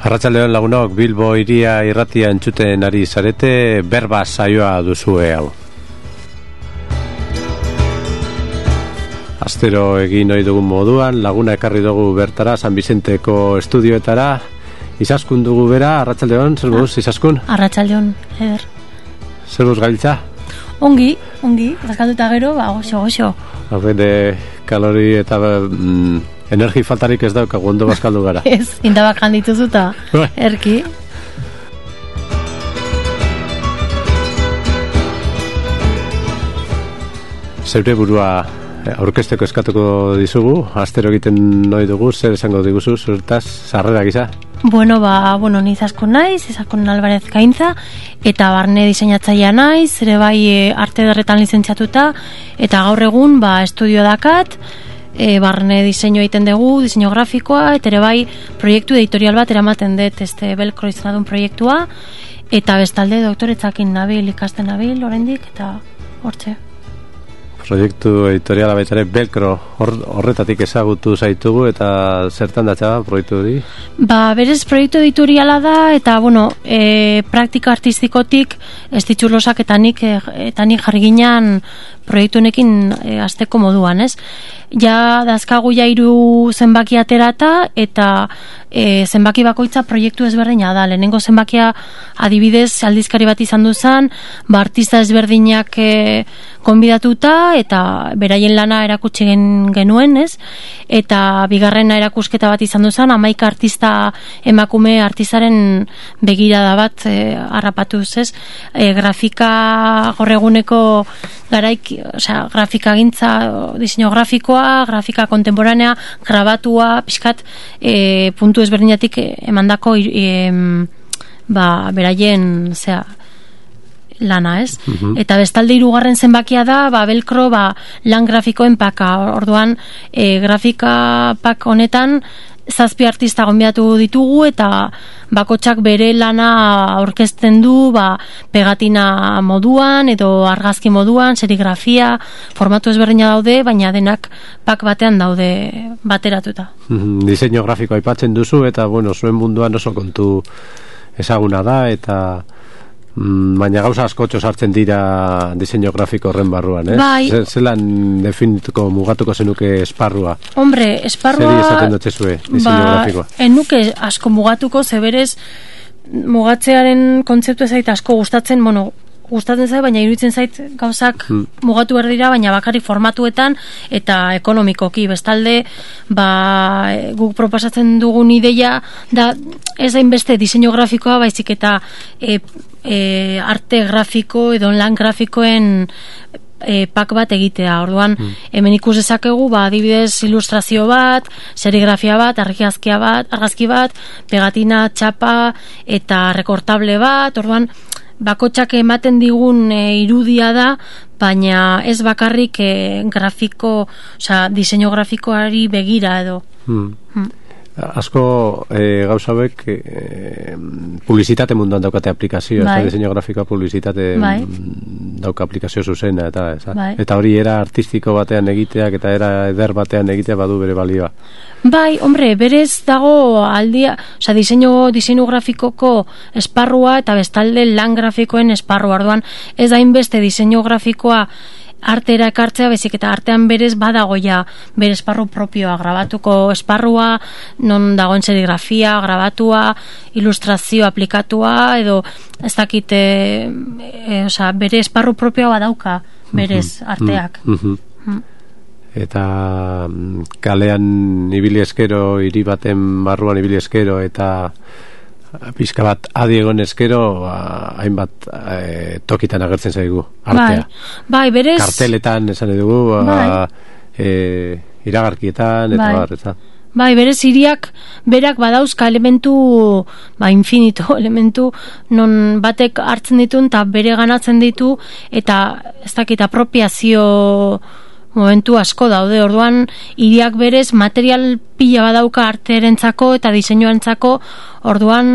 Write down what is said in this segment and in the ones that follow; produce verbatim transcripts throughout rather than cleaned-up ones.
Arratsaldeon lagunok, Bilbo hiria irratia entzuten ari zarete, berba saioa duzue hau. Astero egin ohi dugun moduan, laguna ekarri dugu bertara, San Bizenteko estudioetara. Izaskun dugu bera, arratsaldeon, zer moduz, Izaskun? Arratsaldeon, eder. Zer moduz gabiltza? Ongi, ongi, raskalduta gero, ba, goxo, goxo. Horren, kalori eta mm, energi faltarik ez daukagu, ondo bazkaldu gara. Ez, indabak handituzuta, erki. Zeure burua aurkezteko eskatuko dizugu, astero egiten noi dugu, zer esango diguzu, zurtaz, sarrera gisa? Bueno, ba, bueno, ni Izaskun naiz, Izaskun Alvarez Gaintza, eta barne diseinatzailea naiz, ere bai e, arte ederretan lizentziatuta, eta gaur egun, ba, estudio dakat, e, barne diseinu egiten dugu, diseinu grafikoa, eta ere bai proiektu editorial bat eramaten dut, este Belkro izan adun proiektua, eta bestalde doktoretzakin nabil, ikasten nabil, oraindik eta hortxe. Proiektu editoriala baitare Belkro horretatik ezagutu zaitugu eta zertan datza proiektu hori? Ba, berez proiektu editoriala da eta bueno, e, praktika artistikotik ez ditxurlosak eta nik, eta nik jarri ginen proiektu honekin e, azteko moduan, ez? Ja, dazkagu ja hiru zenbaki aterata eta e, zenbaki bakoitza proiektu ezberdina da. Lehenengo zenbakia adibidez aldizkari bat izan duzan, ba, artista ezberdinak e, konbidatuta eta beraien lana erakutsi genuen, ez? Eta bigarrena erakusketa bat izan duzan, hamaika artista emakume artistaren begirada bat e, harrapatuz, ez? E, grafika gorreguneko garaik, osea, grafika gintza, diseinu grafikoa, grafika kontemporanea, grabatua, pixkat, e, puntu ezberdinatik emandako e, ba, beraien, zera, lana, ez? Uh-huh. Eta bestalde hirugarren zenbakia da, ba, Belkro, ba, lan grafikoen paka. Orduan, e, grafika pak honetan, zazpi artista gonbidatu ditugu eta bakotxak bere lana aurkezten du, ba, pegatina moduan edo argazki moduan, serigrafia, formatu ezberdina daude, baina denak pak batean daude bateratuta. Mm-hmm. Diseinu grafiko aipatzen duzu eta bueno, zuen munduan oso kontu ezaguna da eta mm, baina gauza askotxo sartzen dira diseinu grafiko horren barruan, eh? Bai. Zelan definituko mugatuko zenuke esparrua? Hombre, esparrua... Zer izaten dutze zue, diseinu ba, grafikoa? Enuke asko mugatuko, zeberez mugatzearen kontzeptu ezait asko gustatzen, bueno, gustatzen zait, baina iruditzen zait gauzak hmm. mugatu behar dira, baina bakarrik formatuetan eta ekonomikoki. Bestalde, ba, guk proposatzen dugun ideia da ez hainbeste diseinu grafikoa, baizik eta e, e, arte grafiko edo lan grafikoen e, pak bat egitea. Orduan, hmm. hemen ikus dezakegu, ba, adibidez ilustrazio bat, serigrafia bat, argazkia bat, argazki bat, pegatina, txapa eta rekortable bat. Orduan, bakotxak ematen digun e, irudia da, baina ez bakarrik e, grafiko, osea, diseinu grafikoari begira edo. Hmm. Hmm. Asko e, gauza hauek e, publizitate munduan daukate aplikazio, bai. Diseinu grafikoa publizitate bai. Dauka aplikazio zuzena eta bai. Eta hori era artistiko batean egiteak eta era eder batean egitea badu bere balioa. Bai, hombre, berez dago aldia, osea, diseinu, diseinu grafikoko esparrua eta bestalde lan grafikoen esparrua. Orduan, ez hainbeste diseinu grafikoa artera ekartzea, bezik eta artean berez badago ja bere esparru propioa, grabatuko esparrua, non dagoen serigrafia, grabatua, ilustrazio aplikatua, edo ez dakit, e, e, oza, bere esparru propioa badauka berez arteak. Mm-hmm. Mm. Eta kalean ibili eskero, hiri baten barruan ibili eskero, eta pizka bat adiegon eskero hainbat e, tokitan agertzen zaigu artea. Bai, bai, berez karteletan esan dugu, bai. e, iragarkietan eta bai. Bar, bai, berez hiriak berak badauzka elementu, ba, infinito elementu non batek hartzen ditun eta bere ganatzen ditu eta ez dakit apropiazio momentu asko daude. Orduan hiriak berez material pila badauka artearentzako eta diseinuarentzako. Orduan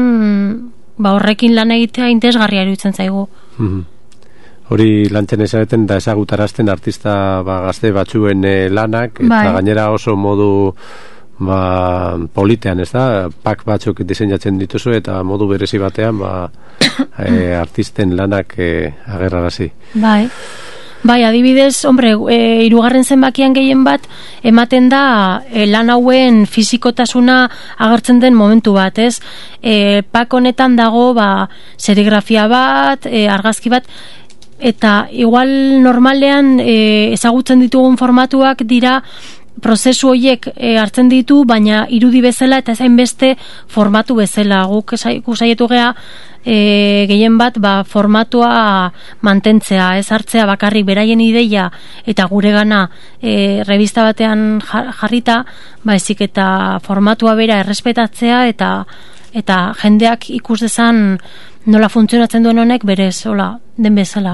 ba horrekin lan egitea interesgarria iruditzen zaigu. Mm-hmm. Hori lantzen ezaten da ezagutarazten artista ba, gazte batzuen e, lanak eta bai. Gainera oso modu ba, politean, ez da, pak batzuk diseinatzen dituzu eta modu berezi batean, ba, e, artisten lanak e, agerrarazi. Bai. Bai, adibidez, hombre, e, irugarren zenbakian gehien bat, ematen da e, lan hauen fizikotasuna agertzen den momentu bat, ez? E, pak honetan dago, ba, serigrafia bat, e, argazki bat, eta igual normalean e, ezagutzen ditugun formatuak dira prozesu horiek e, hartzen ditu, baina irudi bezala eta ezain beste formatu bezala. Guk saietu gea e, gehien bat ba, formatua mantentzea, ez hartzea bakarrik beraien ideia eta guregana e, revista batean jarrita, ba, ezik eta formatua bera errespetatzea eta eta jendeak ikus dezan nola funtzionatzen duen honek berez, hola, den bezala.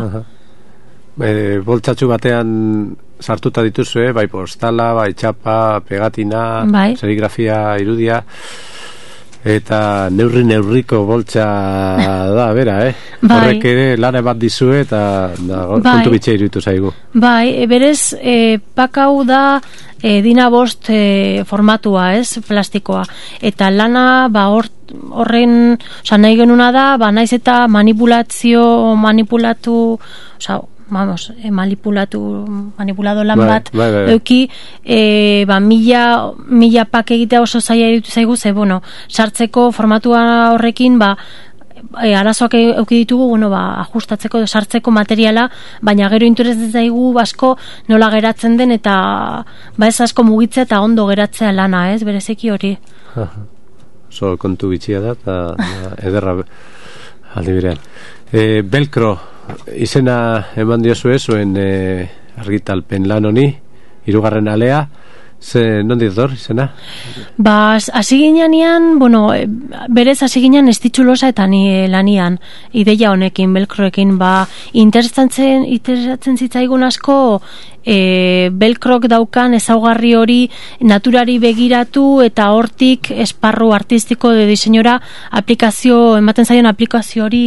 E, boltsatxu batean sartuta dituzu, eh? Bai postala, bai txapa, pegatina, bai. Serigrafia, irudia, eta neurri neurriko boltsa da, bera, eh? Bai. Horrek ere lana bat dizue eta da, bai. Kontu bitxea iruditu zaigu. Bai, e, berez, e, pakau da e, dina bost e, formatua, ez, plastikoa. Eta lana, ba, hor, horren, oza, nahi genuna da, ba, naiz eta manipulazio, manipulatu, oza, vamos, eh, manipulatu manipulado lan bai, bat bai, bai. Euki eh, ba, mila, mila pak egitea oso zaila iruditu zaigu, ze, bueno, sartzeko formatua horrekin, ba, e, arazoak euki ditugu, bueno, ba, ajustatzeko, sartzeko materiala, baina gero interesatzen zaigu asko nola geratzen den, eta ba, ez asko mugitzea eta ondo geratzea lana, ez, berezeki hori. So, kontu bitxia da, eta ederra aldi birean. E, Velcro izena eman diozue zuen e, argitalpen lan honi, hirugarren alea, ze nondi dor izena? Ba, hasi ginean, bueno, berez hasi ginean estitxulosa eta ni lanian, ideia honekin, Velcroekin, ba, interesatzen, interesatzen zitzaigun asko, e, Velcrok daukan ezaugarri hori naturari begiratu eta hortik esparru artistiko de diseinora aplikazio, ematen zaion aplikazio hori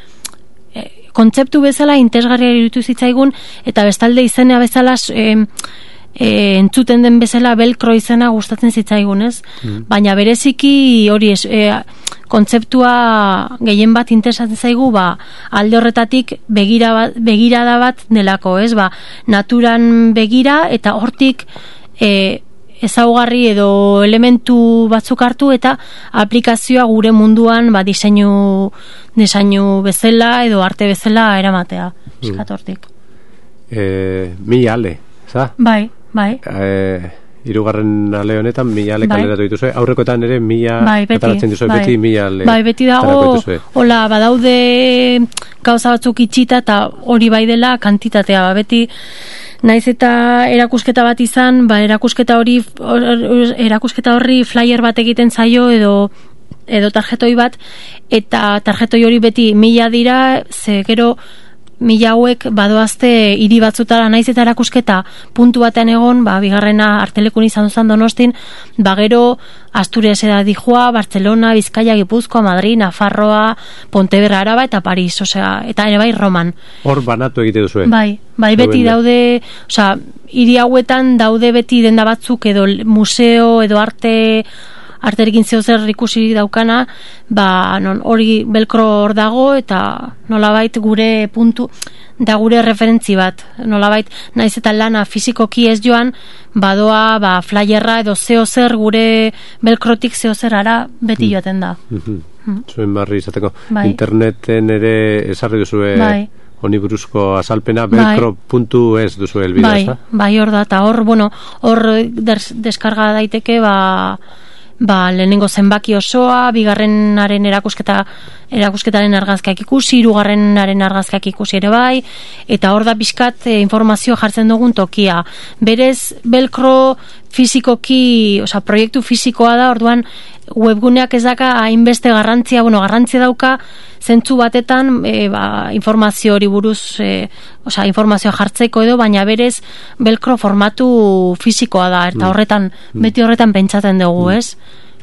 kontzeptu bezala interesgarria iruditu zitzaigun eta bestalde izena bezala e, e, entzuten den bezala Velcro izena gustatzen zitzaigun, ez? Mm. Baina bereziki hori e, kontzeptua gehien bat interesatzen zaigu, ba, alde horretatik begira bat, begirada bat delako, ez? Ba, naturan begira eta hortik e, ezaugarri edo elementu batzuk hartu eta aplikazioa gure munduan ba, diseinu, diseinu bezala edo arte bezala eramatea, eskatortik. Mm. E, mi ale, za? Bai, bai. E, irugarren ale honetan mi ale bai. Kaleratu dituzue, aurrekoetan ere mi ale bai, beti, dituzue, bai. Beti mi ale. Bai, beti dago, hola, badaude gauza batzuk itxita eta hori bai dela kantitatea, ba, beti naiz eta erakusketa bat izan, ba, erakusketa hori erakusketa horri flyer bat egiten zaio edo edo tarjetoi bat, eta tarjetoi hori beti mila dira, ze gero mila hauek badoazte hiri batzutara naiz eta erakusketa puntu batean egon, ba, bigarrena Artelekun izan duzan Donostin, ba, gero Asturias eda Dijoa, Barcelona, Bizkaia, Gipuzkoa, Madrid, Nafarroa, Pontevedra, Araba eta Paris, osea, eta ere bai Roman. Hor banatu egite duzue. Bai, bai beti daude, osea, hiri hauetan daude beti denda batzuk edo museo edo arte arterekin zeo zer ikusi daukana, ba, non, hori Velcro hor dago eta nolabait gure puntu da gure referentzi bat, nolabait naiz eta lana fizikoki ez joan, badoa ba, flyerra edo zeo zer gure Velcrotik zeo zerara beti joaten da. Mm-hmm. Mm. Zuen barri izateko. Bai. Interneten ere esarri duzue bai. Honi buruzko azalpena velcro puntu es duzu helbidea, bai, ez da? Bai, hor da, eta hor, bueno, hor deskarga daiteke, ba, ba, lehenengo zenbaki osoa, bigarrenaren erakusketa erakusketaren argazkiak ikusi, hirugarrenaren argazkiak ikusi ere bai, eta hor da pixkat e, informazio jartzen dugun tokia. Berez, Velcro fizikoki, oza, proiektu fizikoa da, orduan webguneak ez daka hainbeste garrantzia, bueno, garrantzia dauka zentzu batetan e, ba, informazio hori buruz, e, oza, informazioa jartzeko edo, baina berez Velcro formatu fizikoa da, eta horretan, mm. beti horretan pentsatzen dugu, mm. ez?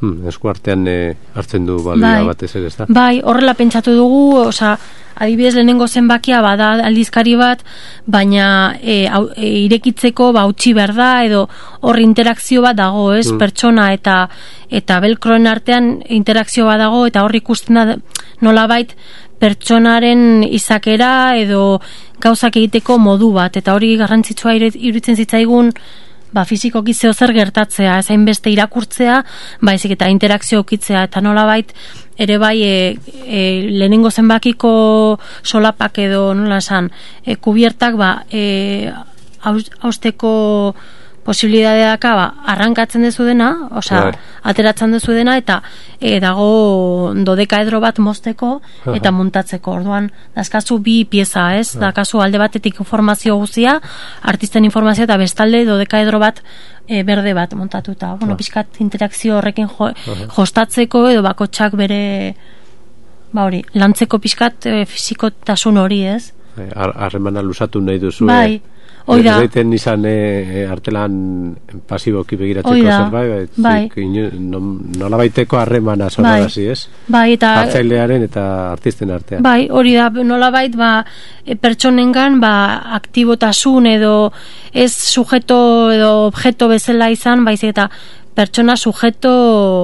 Hmm, eskuartean e, hartzen du balioa bai. Batez ere, ez da? Bai, horrela pentsatu dugu, oza, adibidez lehenengo zenbakia bada aldizkari bat, baina e, au, e, irekitzeko ba utzi behar da, edo hor interakzio bat dago, ez? Hmm. Pertsona eta eta belkroen artean interakzio bat dago, eta hor ikusten da nolabait pertsonaren izakera edo gauzak egiteko modu bat, eta hori garrantzitsua iruditzen zitzaigun ba, fizikoki zeo zer gertatzea, ez hainbeste irakurtzea, baizik eta interakzio okitzea, eta nolabait ere bai e, e, lehenengo zenbakiko solapak edo nola esan, e, kubiertak ba, e, hausteko posibilidadeak ba, arrankatzen dezu dena, osea, ateratzen dezu dena, eta e, dago dodekaedro bat mozteko eta muntatzeko. Orduan, dazkazu bi pieza, ez? Dakazu alde batetik informazio guztia, artisten informazio, eta bestalde dodekaedro bat e, berde bat montatuta. Bueno, pixkat interakzio horrekin jo, jostatzeko edo bakotxak bere ba hori, lantzeko pixkat e, fizikotasun hori, ez? Harremana lusatu nahi duzu, bai. Oida. Zaiten izan e, artelan pasiboki begiratzeko zerbait, bai, bai. Nola baiteko harremana zorarazi, ez? Bai, eta hartzailearen eta artisten artean. Bai, hori da, nola bait, ba, pertsonengan, ba, aktibotasun edo ez sujeto edo objeto bezala izan, baizik eta pertsona sujeto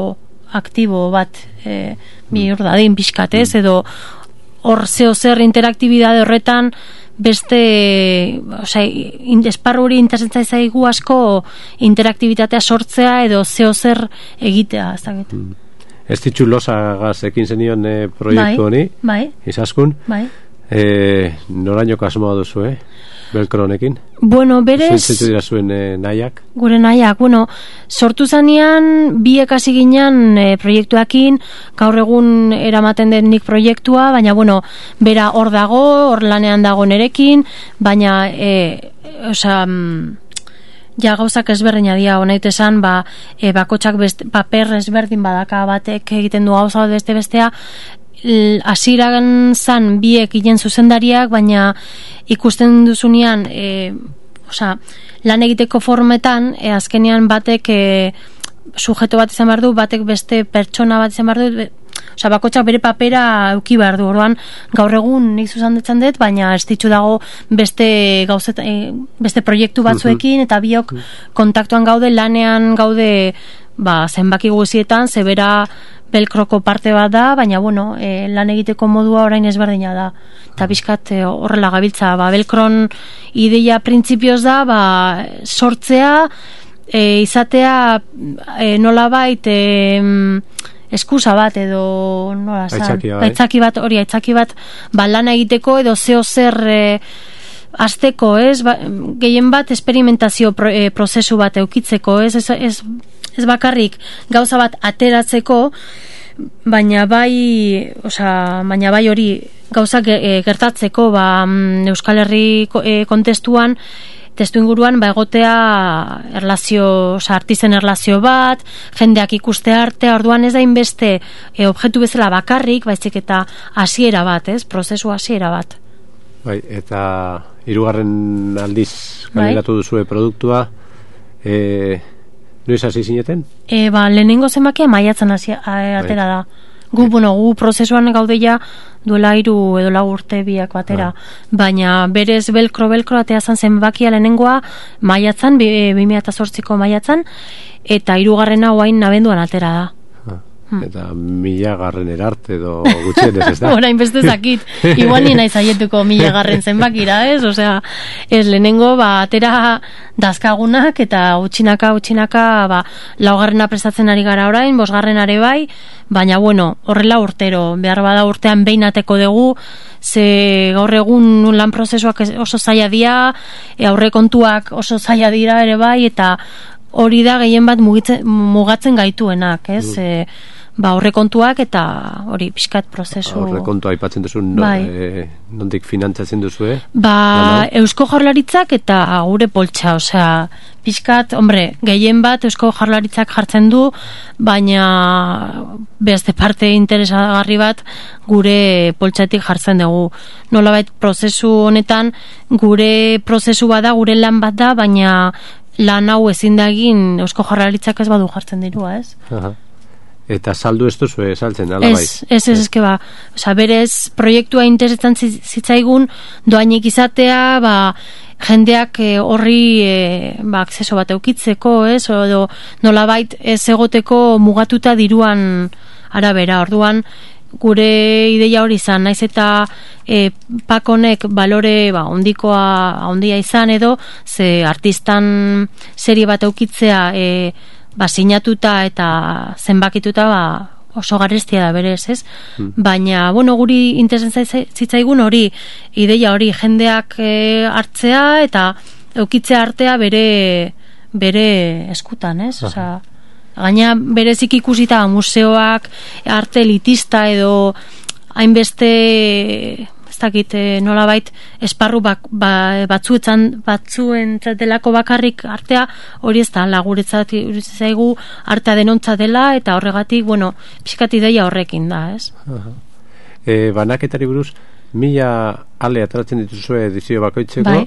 aktibo bat e, bihur dadin pixkatez, mm. edo hor zeo zer interaktibidade horretan beste, osea, esparru hori interesatzen zaigu asko interaktibitatea sortzea edo zeo zer egitea, ez dakit. Mm. Ez ditxu losagaz ekin zenion e, proiektu honi, bai, izaskun, bai. E, noraino kasmoa duzu, eh? Belkronekin? Bueno, berez... Zentzatu dira zuen e, nahiak? Gure nahiak, bueno, sortu zanean biek hasi ginen e, proiektuakin, gaur egun eramaten den nik proiektua, baina, bueno, bera hor dago, hor lanean dago nerekin, baina, e, oza... ja gauzak ezberdina dira, honait esan, ba, e, bakotxak best, paper ezberdin badaka batek egiten du gauza bat beste bestea, hasieran zan biek hilen zuzendariak, baina ikusten duzunean e, oza, lan egiteko formetan e, azkenean batek e, sujeto bat izan behar du, batek beste pertsona bat izan behar du, oza, bakotxak bere papera euki behar du. Orduan gaur egun nik zuzendetzen dut, baina ez ditzu dago beste gauzet, e, beste proiektu batzuekin, eta biok kontaktuan gaude, lanean gaude ba, zenbaki guzietan, zebera belkroko parte bat da, baina bueno, e, lan egiteko modua orain ezberdina da. Eta bizkat e, horrela gabiltza, ba, belkron ideia printzipioz da, ba, sortzea, e, izatea e, nolabait e, eskusa bat edo nola zan, aitzaki, bai. aitzaki bat, hori aitzaki bat ba, lan egiteko edo zeo zer e, azteko, ez? Ba, gehien bat esperimentazio pro, e, prozesu bat eukitzeko, ez? Ez, ez, ez bakarrik gauza bat ateratzeko, baina bai, osea, baina bai hori gauzak e, gertatzeko, ba, Euskal Herri e, kontestuan, testu inguruan, ba, egotea erlazio, osea, artizen erlazio bat, jendeak ikuste arte, orduan ez da inbeste e, objektu bezala bakarrik, baizik eta hasiera bat, ez? Prozesu hasiera bat. Bai, eta hirugarren aldiz kaleratu duzue produktua, e, noiz hasi zineten? E, ba, lehenengo zenbakia maiatzen hasi atera da. Gu, bai. Bueno, gu prozesuan gaudeia duela hiru edo lau urte biak batera. Bai. Baina berez belkro-belkro atea zan zenbakia lehenengoa maiatzen, bi mila zortziko maiatzen, eta hirugarrena oain abenduan atera da. Eta mila garren erarte edo gutxienez, ez da? Orain beste zakit, igual ni nahi zaietuko mila garren zenbakira, ez? Osea, ez lehenengo, ba, atera dazkagunak eta utxinaka, utxinaka, ba, laugarrena prestatzen ari gara orain, bosgarren are bai, baina, bueno, horrela urtero, behar bada urtean beinateko dugu, ze gaur egun lan prozesuak oso zaila dira, e, aurrekontuak oso zaila dira ere bai, eta hori da gehien bat mugitzen, mugatzen gaituenak, ez? Mm. E, ba, horrekontuak eta hori pixkat prozesu... Horrekontua aipatzen duzu, no, bai. e, nondik finantzatzen duzu, eh? Ba, Eusko Jaurlaritzak eta gure poltsa, osea, pixkat, hombre, gehien bat Eusko Jaurlaritzak jartzen du, baina beste parte interesagarri bat gure poltsatik jartzen dugu. Nolabait prozesu honetan, gure prozesu bada, gure lan bat da, baina lan hau ezin da egin Eusko Jaurlaritzak ez badu jartzen dirua, ez? Aha. Eta saldu ez duzu saltzen, ala bai? Ez, ez, ez, ez, ba, oza, berez, proiektua interesetan zitzaigun, doainik izatea, ba, jendeak horri e, ba, akzeso bat eukitzeko, ez, edo nolabait ez egoteko mugatuta diruan arabera, orduan, gure ideia hori izan, naiz eta e, pakonek balore ba, ondikoa ondia izan edo, ze artistan serie bat eukitzea e, ba, sinatuta eta zenbakituta ba, oso garrestia da berez, ez? Hmm. Baina, bueno, guri interesan zitzaigun hori, ideia hori, jendeak e, hartzea eta eukitzea artea bere, bere eskutan, ez? Osa, gaina berezik ikusita museoak, arte elitista edo hainbeste ez dakit nolabait esparru bak, ba, batzuetan batzuen delako bakarrik artea hori ez da laguretzat zaigu artea denontza dela eta horregatik, bueno, pixkat ideia horrekin da, ez? Uh-huh. E, banaketari buruz, mila ale atratzen dituzue edizio bakoitzeko, bai.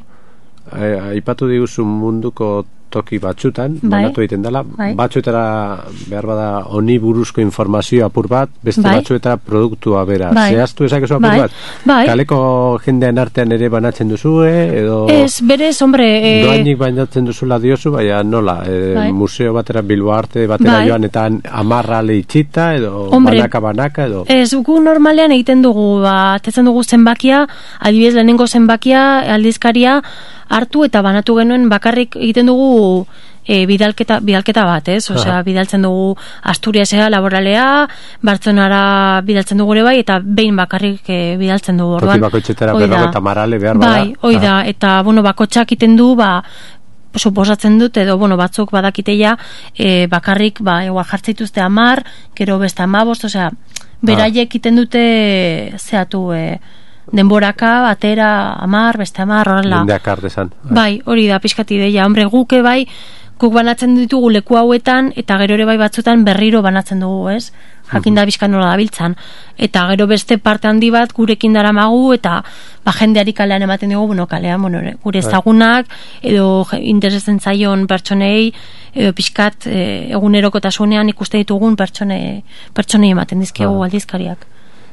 Aipatu diguzu munduko toki batzutan, bai. Banatu egiten dela, bai. Batzuetara behar bada honi buruzko informazio apur bat, beste bai. Batzuetara produktua bera. Bai. Zehaztu ezakezu apur bai. Bat? Bai. Kaleko jendean artean ere banatzen duzue, edo... Ez, berez, hombre... E... Doainik banatzen duzula diozu, baina nola, e, bai. Museo batera, Bilbo Arte batera bai. Joan, eta amarra itxita, edo hombre, banaka-banaka, edo... Ez, gu normalean egiten dugu, ba, tetzen dugu zenbakia, adibidez lehenengo zenbakia, aldizkaria, hartu eta banatu genuen bakarrik egiten dugu e, bidalketa, bidalketa bat, ez? Osea, bidaltzen dugu Asturiasera laboralea, Bartzelonara bidaltzen dugu ere bai, eta behin bakarrik e, bidaltzen dugu. Toki bakoitzetara berrogeta marale behar bada. Bai, hoi da, eta bueno, bakotxak egiten du, ba, suposatzen dut, edo bueno, batzuk badakiteia e, bakarrik, ba, igual jartzeituzte amar, gero beste amabost, osea, beraiek egiten dute zeatu, e, denboraka, batera, amar, beste amar, horrela. Jendeak artezan. Bai, hori da, pixkat ideia. Hombre, guke bai, guk banatzen ditugu leku hauetan, eta gero ere bai batzutan berriro banatzen dugu, ez? Jakin da bizkan nola dabiltzan. Eta gero beste parte handi bat gurekin daramagu, eta ba, jendeari kalean ematen dugu, bueno, kalean, bueno, gure ezagunak, edo interesetzen zaion pertsonei, edo pixkat e, egunerokotasunean ikuste ditugun pertsone, pertsonei ematen dizkiegu aldizkariak.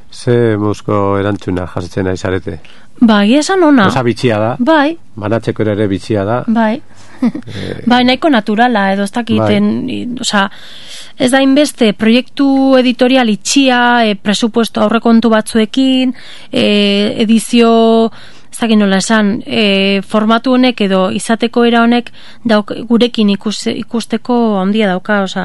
Ze muzko erantzuna jasotzen nahi zarete? Ba, egia esan ona. Osa bitxia da. Bai. Banatzeko ere bitxia da. Bai. e... Bai, nahiko naturala, edo ez dakiten, bai. Osa, ez da inbeste proiektu editorial itxia, e, presupuesto aurrekontu batzuekin, e, edizio, ez dakit nola esan, e, formatu honek edo izateko era honek dauk, gurekin ikus, ikusteko handia dauka, osa,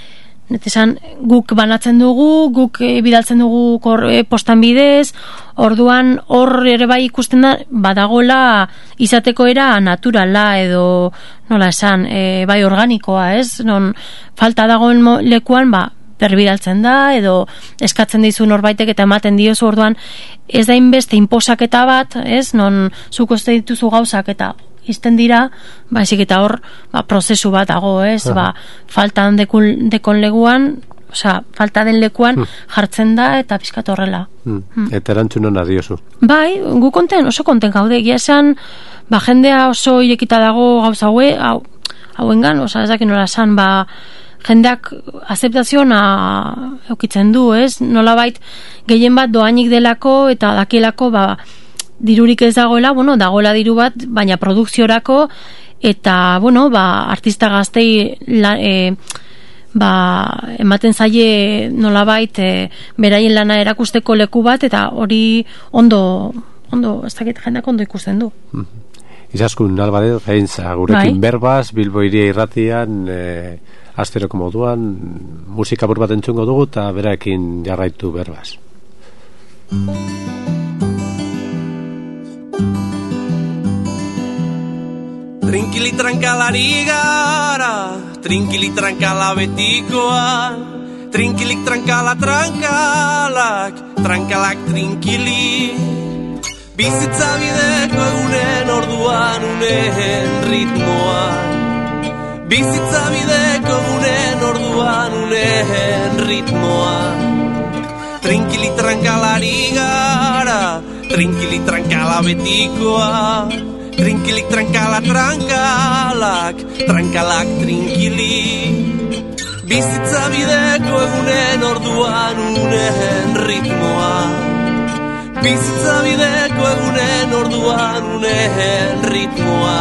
esan, guk banatzen dugu, guk e, bidaltzen dugu kor, e, postan bidez, orduan hor ere bai ikusten da, badagola izateko era naturala edo, nola esan, e, bai organikoa, ez? Non falta dagoen lekuan, ba, berbidaltzen da, edo eskatzen dizu norbaitek eta ematen diozu, orduan ez da inbeste inposaketa bat, ez? Non zuk uste dituzu gauzak eta izten dira, baizik eta hor ba, prozesu bat dago, ez? Ba, faltan dekun, dekon leguan, osea, falta den lekuan jartzen da eta pizkat horrela. Hmm. Hmm. Eta erantzun hona diozu. Bai, gu konten, oso konten gaude, egia esan, ba, jendea oso irekita dago gauza haue, hau, hauengan, osea, ezakin nola esan, ba, jendeak azeptaziona eukitzen du, ez? Nolabait, gehien bat doainik delako eta dakielako, ba, dirurik ez dagoela, bueno, dagoela diru bat, baina produkziorako, eta, bueno, ba, artista gaztei la, e, ba, ematen zaie nolabait e, beraien lana erakusteko leku bat, eta hori ondo, ondo, ez dakit jendak ondo ikusten du. Mm-hmm. Izaskun, Albaredo, zaintza, gurekin bai? Berbaz, Bilbo Hiria irratian, e, asteroko moduan, musika bur bat entzungo dugu, eta beraekin jarraitu Berbaz. Trinkili trankalari gara, trinkili trankala betikoa, trinkilik trankala trankalak, trankalak trinkili. Bizitza bideko egunen orduan unen ritmoa, bizitza bideko egunen orduan unen ritmoa. Trinkili trankalari gara, trinkili trankala betikoa, trinkilik trankala trankalak, trankalak trinkili. bizitza bideko egunen orduan unen ritmoa. Bizitza bideko egunen orduan unen ritmoa.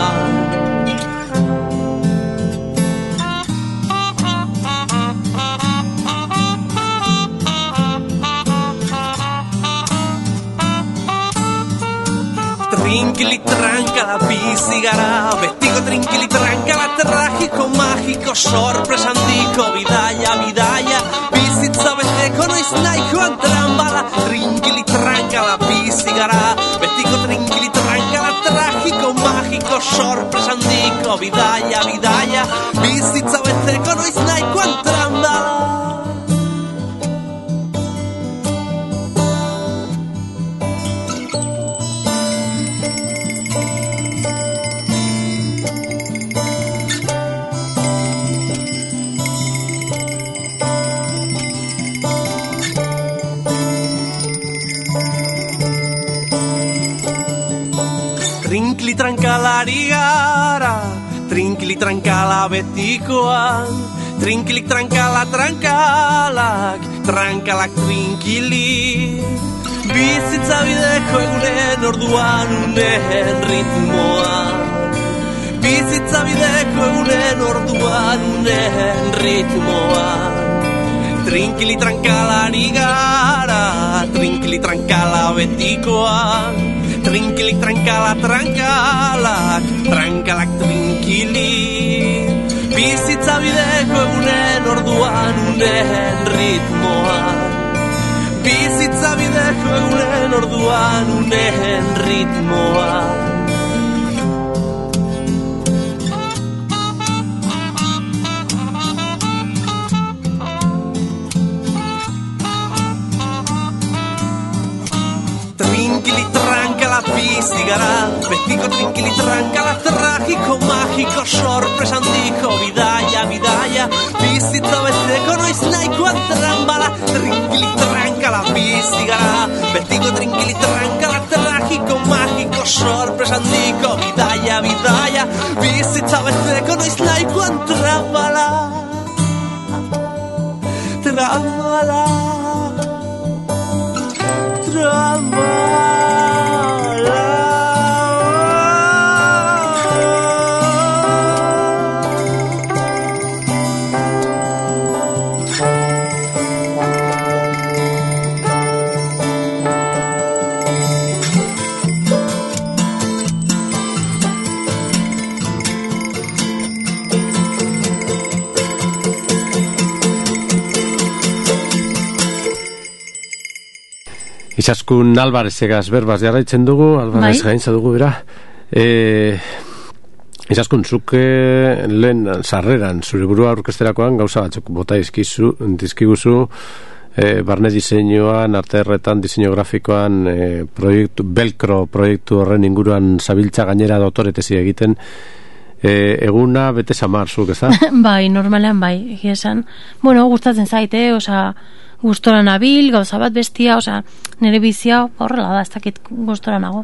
Trinkili trankala bizi gara, betiko trinkili trankala tragiko, magiko, sorpresa handiko, bidaia, bidaia, bizitza beteko noiz nahikoan trambala. Trinkili trankala bizi gara, betiko trinkili trankala tragiko, magiko, sorpresa handiko, bidaia, bidaia, bizitza beteko noiz nahikoan trambala. Trinkili trankalari gara, trinkili trankala betikoan, trinkili trankala trankalak, trankalak trinkili. Bizitza bideko egunen orduan unen ritmoa. Bizitza bideko egunen orduan unen ritmoa. Trinkili trankalari gara, trinkili trankala betikoan, trinkili trankala trankalak, trankalak trinkili. Bizitza bideko egunen orduan unen ritmoa. Bizitza bideko egunen orduan unen ritmoa. Trinkili trankala bizi gara, betiko trinkili trankala tragiko, magiko, sorpresa handiko, bidaia, bidaia, bizitza beteko noiz nahikoan trambala. Trinkili trankala bizi gara, betiko trinkili trankala tragiko, magiko, sorpresa handiko, bidaia, bidaia, bizitza beteko noiz nahikoan trambala. Trambala. Trambala. Izaskun Alvarezegaz berbaz jarraitzen dugu, Alvarez bai. Gaintza dugu bera. E, Izaskun, zuke lehen sarreran, zure burua orkesterakoan gauza batzuk bota izkizu, dizkiguzu, e, barne diseinuan, arte erretan, diseinu grafikoan, e, proiektu, Belkro proiektu horren inguruan zabiltza gainera dotoretezi egiten, e, eguna bete samar zuk, ez da? Bai, normalean bai, egia esan. Bueno, gustatzen zaite, oza, gustora nabil, gauza bat bestia, oza, nire bizia horrela da, ez dakit gustora nago.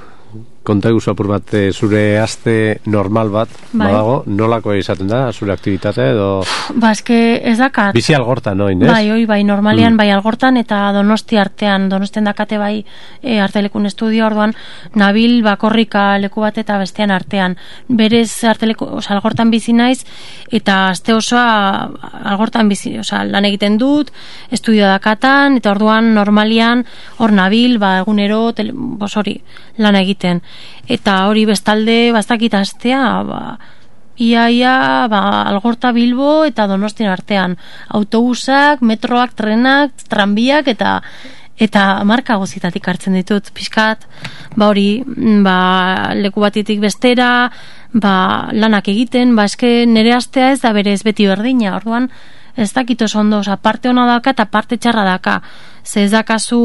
Konta eguzu apur bat, zure aste normal bat, bai. Badago, nolako izaten da, zure aktivitate edo... Ba, eske ez dakat. Bizi algortan, oin, ez? Bai, oi, bai, normalian, mm. bai, algortan, eta Donosti artean, Donostian dakate bai e, artelekun estudio, orduan, nabil bakorrika leku bat eta bestean artean. Berez arteleku, oza, algortan bizi naiz, eta aste osoa algortan bizi, oza, lan egiten dut, estudio dakatan, eta orduan normalian, hor nabil, ba, egunero, tele, bos hori, lan egiten. Eta hori bestalde bastakit astea, ba, ia ia ba, Algorta Bilbo eta Donostian artean autobusak, metroak, trenak, tranbiak eta eta marka guzitatik hartzen ditut pixkat, ba hori ba, leku batetik bestera ba, lanak egiten, ba eske nire astea ez da berez beti berdina, orduan ez dakit oso ondo, oza, parte ona daka eta parte txarra daka, ze ez dakazu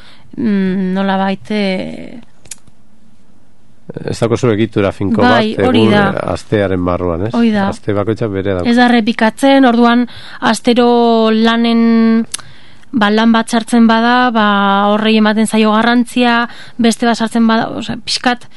mm, nola baite ez dako zu egitura finko bai, bat egun astearen barruan, ez? Aste bakoitzak bere dago. Ez da repikatzen, orduan astero lanen ba, lan bat sartzen bada, ba, horrei ematen zaio garrantzia, beste bat sartzen bada, osea, pixkat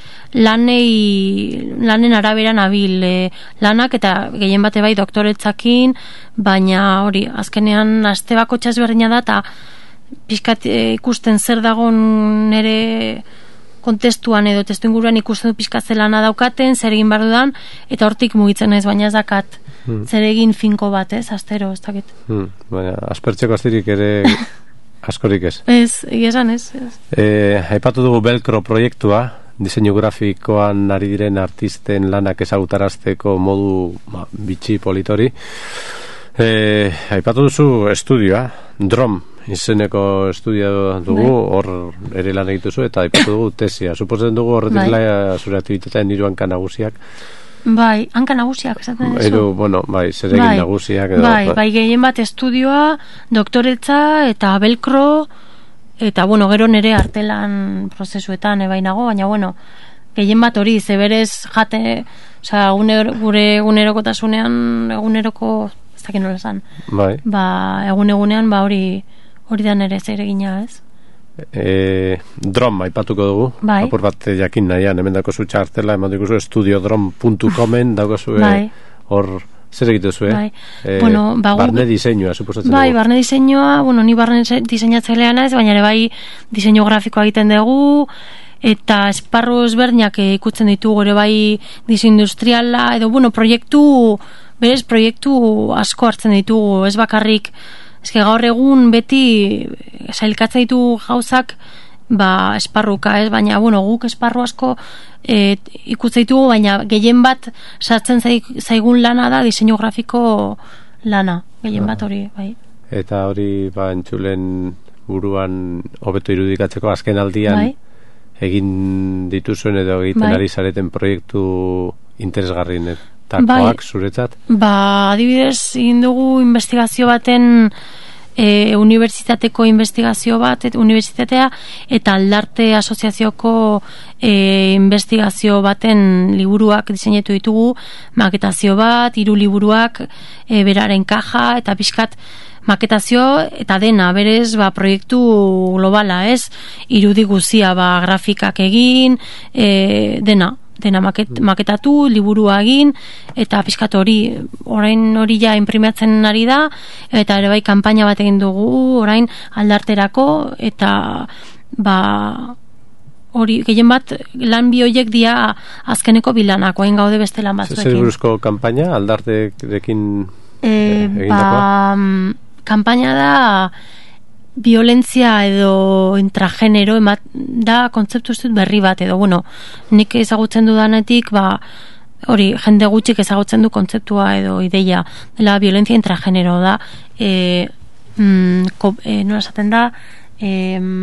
lanei, lanen arabera nabil e, lanak, eta gehien bate bai doktoretzakin, baina hori, azkenean aste bako txasberdina da, eta pixkat e, ikusten zer dagon nire kontestuan edo testu inguruan ikusten du pixkat zelana daukaten, zer egin behar dudan, eta hortik mugitzen ez, baina ez dakat hmm. zer egin finko bat, ez, astero, ez dakit. Hmm. Baina, aspertzeko astirik ere askorik ez. Ez, esan ez. ez. E, aipatu dugu Velcro proiektua, diseinu grafikoan ari diren artisten lanak ezagutarazteko modu ba, bitxi politori. E, aipatu duzu estudioa, Drom izeneko estudio dugu, hor ere lan egituzu, eta aipatu dugu tesia. Suposatzen dugu horretik bai. Laia zure aktivitatean hiru hanka nagusiak. Bai, hanka nagusiak, esaten duzu. Edo, bueno, bai, zeregin bai. Nagusiak. Edo, bai, bai, gehien bat estudioa, doktoretza eta Velcro, eta, bueno, gero nere artelan prozesuetan ebainago, baina, bueno, gehien bat hori, zeberez jate, osea, gure egunerokotasunean, eguneroko, ez dakit nola esan, bai. Ba, egun-egunean, ba, hori, hori da nere zeregina, ez? E, drom aipatuko dugu, bai. Apur bat jakin nahian, hemen dako zu txartela, hemen dako zu estudiodrom puntu comen, dako zu bai. Hor, zer egitu zu, bai. eh? Bueno, ba, barne diseinua, suposatzen bai, dugu. Barne diseinua, bueno, ni barne diseinatzailea naiz, baina ere bai diseinu grafikoa egiten dugu, eta esparru ezberdinak ikutzen ditugu, ere bai diseinu industriala, edo, bueno, proiektu, berez proiektu asko hartzen ditugu, ez bakarrik. Ez gaur egun beti sailkatzen ditu gauzak ba, esparruka, ez? Baina, bueno, guk esparru asko e, ikutzen ditugu, baina gehien bat sartzen zaigun lana da diseinu grafiko lana, gehien bat hori, bai. Eta hori, ba, entzulen buruan hobeto irudikatzeko azken aldian bai. Egin dituzuen edo egiten bai. Ari zareten proiektu interesgarrien takoak bai. Zuretzat? Ba, adibidez, egin dugu investigazio baten e, unibertsitateko investigazio bat, et, unibertsitatea eta aldarte asoziazioko e, investigazio baten liburuak diseinatu ditugu, maketazio bat, hiru liburuak, e, beraren kaja, eta pixkat maketazio eta dena, berez, ba, proiektu globala, ez? Irudi guzia, ba, grafikak egin, e, dena. dena maket, maketatu, liburua egin, eta pixkat hori, orain hori ja imprimatzen ari da, eta ere bai kanpaina bat egin dugu, orain aldarterako, eta ba hori, gehien bat lan bi horiek dia azkeneko bilanak, orain gaude beste lan batzuekin. Zer buruzko kanpaina, aldarterekin e, egindakoa? Ba, kanpaina da violentzia edo intragenero emat, da kontzeptu ez dut berri bat edo, bueno, nik ezagutzen dudanetik, ba, hori, jende gutxik ezagutzen du kontzeptua edo ideia, dela violentzia intragenero da, e, mm, ko, e, nola esaten da, e,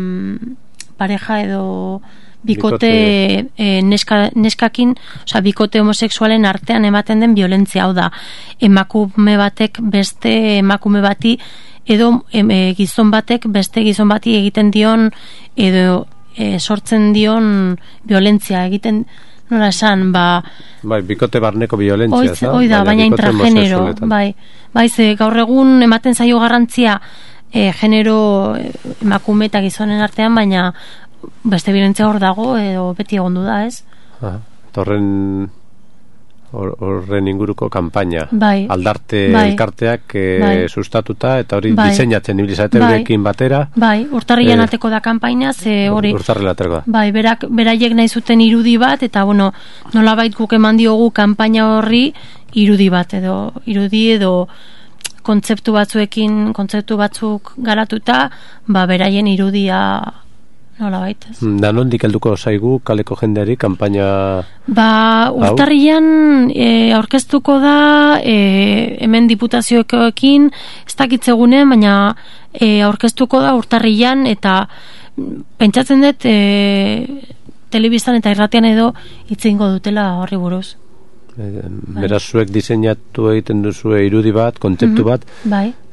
pareja edo bikote, bikote. E, neska, neskakin, osea, bikote homosexualen artean ematen den violentzia, hau da, emakume batek beste emakume bati edo em, e, gizon batek beste gizon bati egiten dion edo e, sortzen dion violentzia egiten, nola esan, ba bai, bikote barneko violentzia oiz, oi da, baina intragenero bai, bai, ze gaur egun ematen zaio garrantzia e, genero emakume eta gizonen artean, baina beste violentzia hor dago edo beti egondu da, ez? Ah, horren horren inguruko kanpaina, bai. Aldarte bai. Elkarteak e, bai. Sustatuta eta hori bai. Diseinatzen ibilizate bai. Eurekin batera. Bai, urtarrian e, ateko da kanpaina, ze hori urtarrila ateko da. Bai, berak, beraiek nahi zuten irudi bat, eta bueno, nolabait guk eman diogu kanpaina horri irudi bat, edo irudi edo kontzeptu batzuekin, kontzeptu batzuk garatuta, ba, beraien irudia nola baitez. Da nondik helduko zaigu kaleko jendeari kanpaina? Ba, urtarrian e, aurkeztuko da e, hemen diputazioekin ez dakitzegunen, baina e, aurkeztuko da urtarrian, eta pentsatzen dut e, telebistan eta irratian edo hitz egingo dutela horri buruz. E, beraz zuek diseinatu egiten duzue irudi bat, kontzeptu mm-hmm. bat, bai.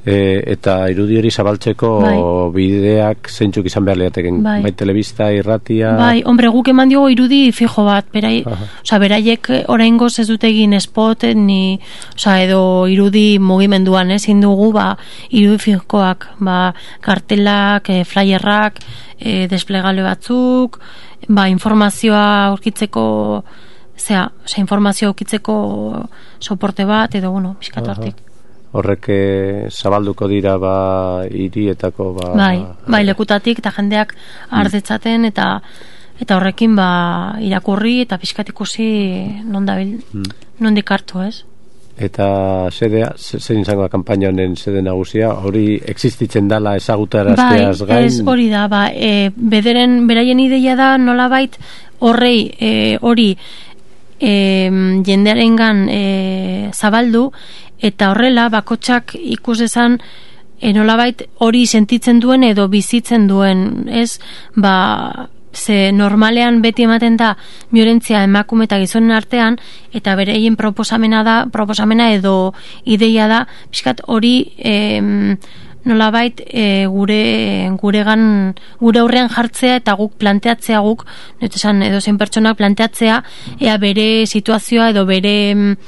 E, eta irudi hori zabaltzeko bai. bideak zeintzuk izan behar lehateken, bai. bai telebista, irratia... Bai, hombre, guk eman diogo irudi fijo bat, berai, oza, beraiek oraingoz ez dute egin spot, ni, oza, edo irudi mugimenduan, ezin dugu, ba, irudi fijoak, ba, kartelak, e, flyerrak, e, desplegale batzuk, ba, informazioa aurkitzeko, zera, oza, informazioa aurkitzeko soporte bat, edo, bueno, pixkat hortik. Horrek zabalduko dira ba hirietako ba bai, bai lekutatik eta jendeak ardetzaten eta eta horrekin ba irakurri eta pixkat ikusi non dabil hmm. nondik hartu, ez? Eta sedea, zein izango da kanpaina honen sede nagusia, hori existitzen dala ezagutarazteaz bai, gain? Ez hori da, ba, e, bederen beraien ideia da nolabait horrei e, hori e, jendearengan e, zabaldu eta horrela bakotsak ikus dezan e, nolabait hori sentitzen duen edo bizitzen duen, ez? Ba, ze normalean beti ematen da biolentzia emakume eta gizonen artean eta bereien proposamena da, proposamena edo ideia da, pixkat hori em, nolabait e, gure guregan gure aurrean jartzea eta guk planteatzea guk, esan edo zein pertsonak planteatzea ea bere situazioa edo bere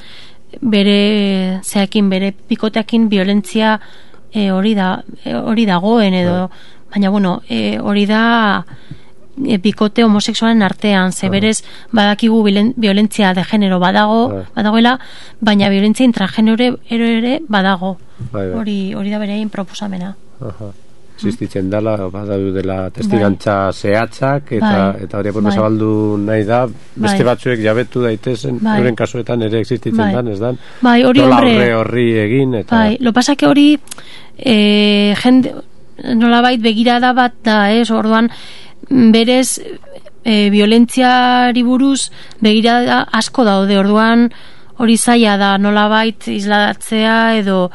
bere zeakin, bere pikoteakin violentzia e, hori da e, hori dagoen edo, baina bueno, e, hori da e, bikote homosexualen artean, ze berez badakigu violentzia de genero badago, badagoela, baina violentzia intragenero ere badago. Bai, bai. Hori, hori da berein proposamena. Aha. Existitzen dela, badau dela testigantza bai. zehatzak eta bai. eta hori apurra bai. zabaldu nahi da, beste bai. batzuek jabetu daitezen, bai. euren kasuetan ere existitzen bai. dan, ez dan? Bai, hori hombre. Horre horri egin eta... Bai, lo pasa que hori eh, jende, nolabait begirada bat da, ez, orduan berez e, violentziari buruz begirada asko daude, orduan hori zaila da nolabait isladatzea edo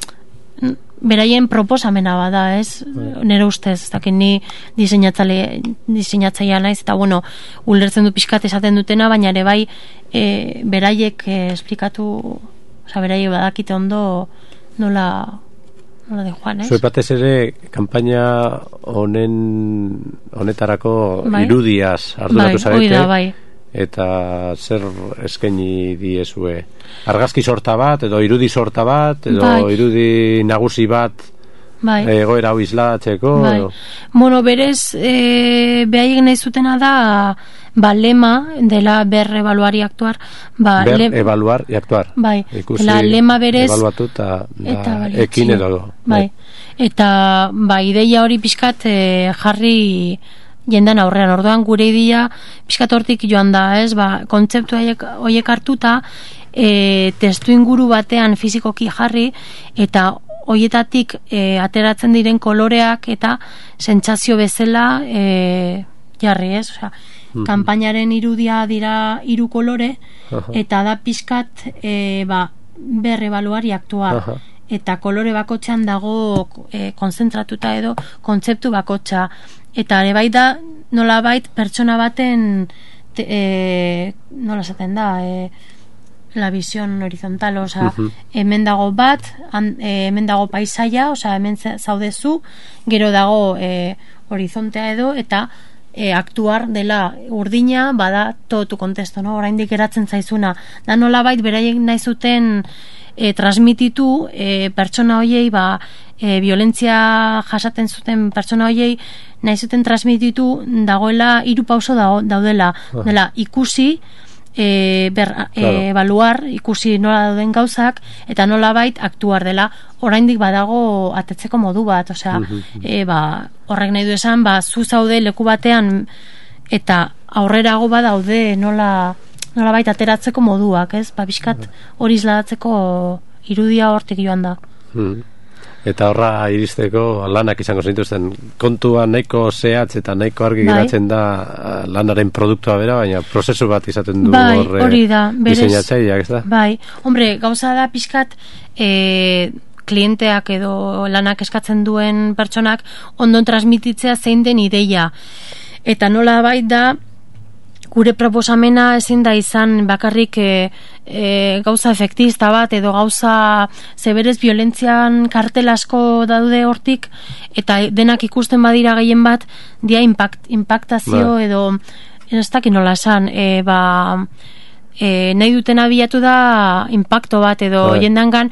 beraien proposamena bada, ez? Bai. Nere ustez, ez dakit ni diseinatzaile diseinatzailea naiz eta bueno, ulertzen du pixkat esaten dutena, baina ere bai e, beraiek e, esplikatu, osea, beraiek badakite ondo nola nola de Juan, ez? Zue batez ere kanpaina honen honetarako bai. irudiaz arduratu bai, zarete. Da, bai. Eta zer eskaini diezue? Argazki sorta bat, edo irudi sorta bat, edo bai. irudi nagusi bat bai. egoera hau islatzeko? Bai. Bueno, berez, e, behaiek nahi zutena da, ba, lema dela ber evaluar y actuar. Ba, ber le... evaluar y actuar. Bai, ikusi, la lema berez... Evaluatu eta, eta ekin edo. Bai. Eta, ba, ideia hori pixkat e, jarri... jendan aurrean, orduan gure ideia pixkat hortik joan da, ez, ba, kontzeptu horiek hartuta e, testu inguru batean fizikoki jarri eta horietatik e, ateratzen diren koloreak eta sentsazio bezala e, jarri, ez, osea, mm-hmm. kanpainaren irudia dira hiru kolore eta da pixkat e, ba, berre evaluari aktuar. Aha. Eta kolore bakotxean dago e, konzentratuta edo kontzeptu bakotxa eta ere bai da nola bait pertsona baten te, e, nola esaten da e, la visión horizontal, oza, uh-huh. hemen dago bat an, e, hemen dago paisaia, oza, hemen zaudezu, gero dago e, horizontea edo eta e, aktuar dela urdina bada todo tu kontesto, no? Oraindik eratzen zaizuna da nola bait beraiek nahi zuten E, transmititu e, pertsona hoiei ba, e, violentzia jasaten zuten pertsona hoiei nahi zuten transmititu dagoela hiru pauso dago, daudela ah. dela ikusi e, ber, claro. e, evaluar, ikusi nola dauden gauzak eta nola bait aktuar dela oraindik badago atetzeko modu bat, osea uh-huh. e, ba, horrek nahi du esan ba, zu zaude leku batean eta aurrerago badaude nola nola baita ateratzeko moduak, ez? Ba, bizkat hori isladatzeko irudia hortik joan da. Hmm. Eta horra iristeko lanak izango zintuzten kontua nahiko zehatz eta nahiko argi bai. geratzen da lanaren produktua bera, baina prozesu bat izaten du bai, horre hori da, diseinatzaileak, ez da? Bai, hombre, gauza da pixkat e, klienteak edo lanak eskatzen duen pertsonak ondon transmititzea zein den ideia. Eta nola bait da gure proposamena ezin da izan bakarrik e, e, gauza efektista bat edo gauza zeberez violentzian kartel asko daude hortik eta denak ikusten badira gehien bat dia impact, impactazio ba. Edo ez dakit nola esan e, ba, e, nahi duten abiatu da impacto bat edo ba. Jendangan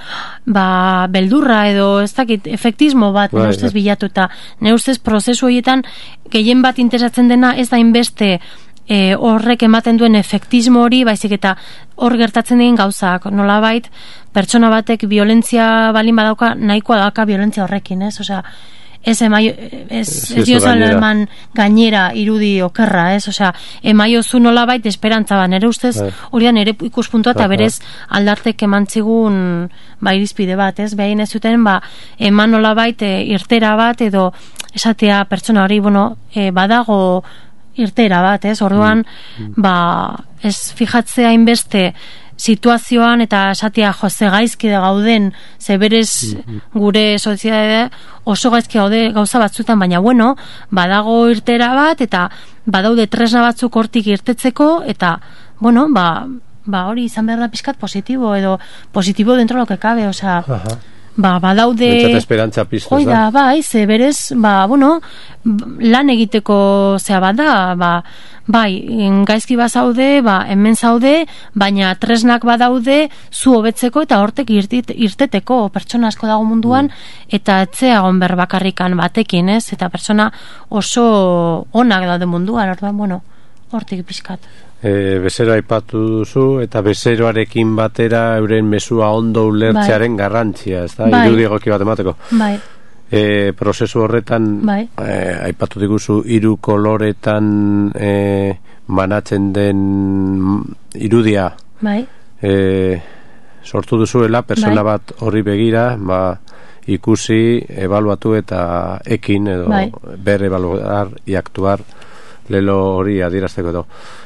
ba, beldurra edo ez dakit efektismo bat ba, ne ustez bilatuta ne ustez prozesu horietan gehien bat interesatzen dena ez da inbeste E, horrek ematen duen efektismo hori, baizik eta hor gertatzen diren gauzak, nolabait pertsona batek violentzia balin badauka, nahikoa dauka violentzia horrekin, ez? Osea, ez emaio, ez, ez diozan eman gainera irudi okerra, ez? Osea, emaiozu nolabait esperantza ba, nere ustez, hori da nere ikuspuntua eta berez aldartek eman zigun ba, irizpide bat, ez? Behin ez zuten, ba, eman nolabait e, irtera bat edo esatea pertsona hori, bueno, e, badago irtera bat, ez? Orduan, mm. ba, ez fijatzea inbeste situazioan eta esatia jo, ze gaizki da gauden, ze berez mm. gure soziedade oso gaizki gaude gauza batzutan, baina bueno, badago irtera bat eta badaude tresna batzuk hortik irtetzeko eta, bueno, ba, ba hori izan behar da pizkat positibo edo positibo dentro lo que cabe, osea, Aha. Ba, badaude Bentsat esperantza piztuz, oi da, bai, ze berez, ba, bueno lan egiteko zea bada, ba, bai, gaizki bazaude, ba, hemen zaude, baina tresnak badaude zu hobetzeko eta hortek irtit, irteteko pertsona asko dago munduan mm. eta etzea gonber bakarrikan batekin, ez? Eta pertsona oso onak daude munduan, orduan, bueno, hortik pixkat. E, bezero aipatu duzu eta bezeroarekin batera euren mezua ondo ulertzearen bai. Garrantzia, ez da? Bai. Irudi egoki bat emateko. Bai. E, prozesu horretan bai. e, aipatu diguzu hiru koloretan e, banatzen den irudia bai. e, sortu duzuela persona bai. Bat horri begira ba, ikusi, ebaluatu eta ekin edo bai. Ber ebaluar y actuar lelo hori adierazteko edo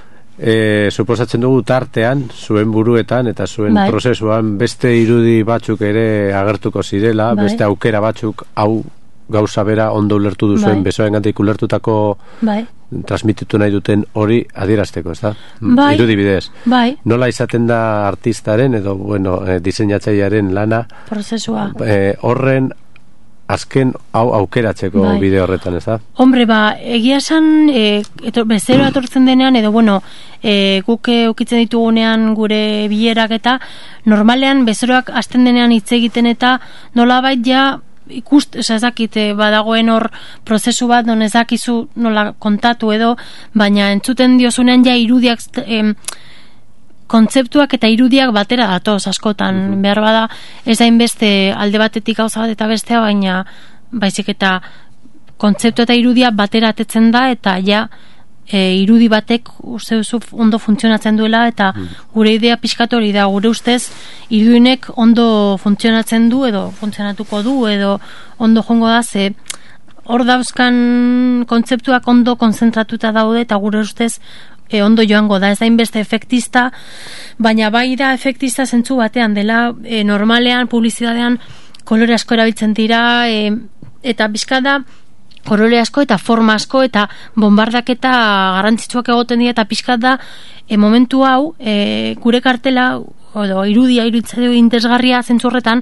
E, suposatzen dugu tartean zuen buruetan eta zuen bai. Prozesuan beste irudi batzuk ere agertuko zirela, bai. Beste aukera batzuk hau gauza bera ondo ulertu duzuen bai. Besoen gantik ulertutako bai. Transmititu nahi duten hori adierazteko, ez da? Bai. Irudi bidez. Bai. Nola izaten da artistaren edo bueno, e, diseinatzailearen lana prozesua e, horren azken hau aukeratzeko bai. Bideo horretan, ez da? Hombre, ba, egia esan e, eto, bezero atortzen denean edo, bueno, e, guk eukitzen ditugunean gure bilerak eta normalean bezeroak hasten denean hitz egiten eta nolabait ja ikust, oza, ezakit, badagoen hor prozesu bat, non ezakizu nola kontatu edo, baina entzuten diozunean ja irudiak em, kontzeptuak eta irudiak batera datoz askotan, mm-hmm. behar bada ez da inbeste alde batetik gauza bat eta bestea, baina baizik eta kontzeptu eta irudia batera atetzen da eta ja e, irudi batek uste duzu ondo funtzionatzen duela eta mm. gure idea pixkatori da, gure ustez irudinek ondo funtzionatzen du edo funtzionatuko du edo ondo jongo da, ze hor dauzkan kontzeptuak ondo konzentratuta daude eta gure ustez E, ondo joango da, ez da inbeste efektista, baina bai da efektista zentzu batean dela, e, normalean, publizitatean kolore asko erabiltzen dira, e, eta bizka da kolore asko eta forma asko eta bombardaketa garrantzitsuak egoten dira eta pixkat da e, momentu hau e, gure kartela edo irudia iruditzen dugu interesgarria zentzu horretan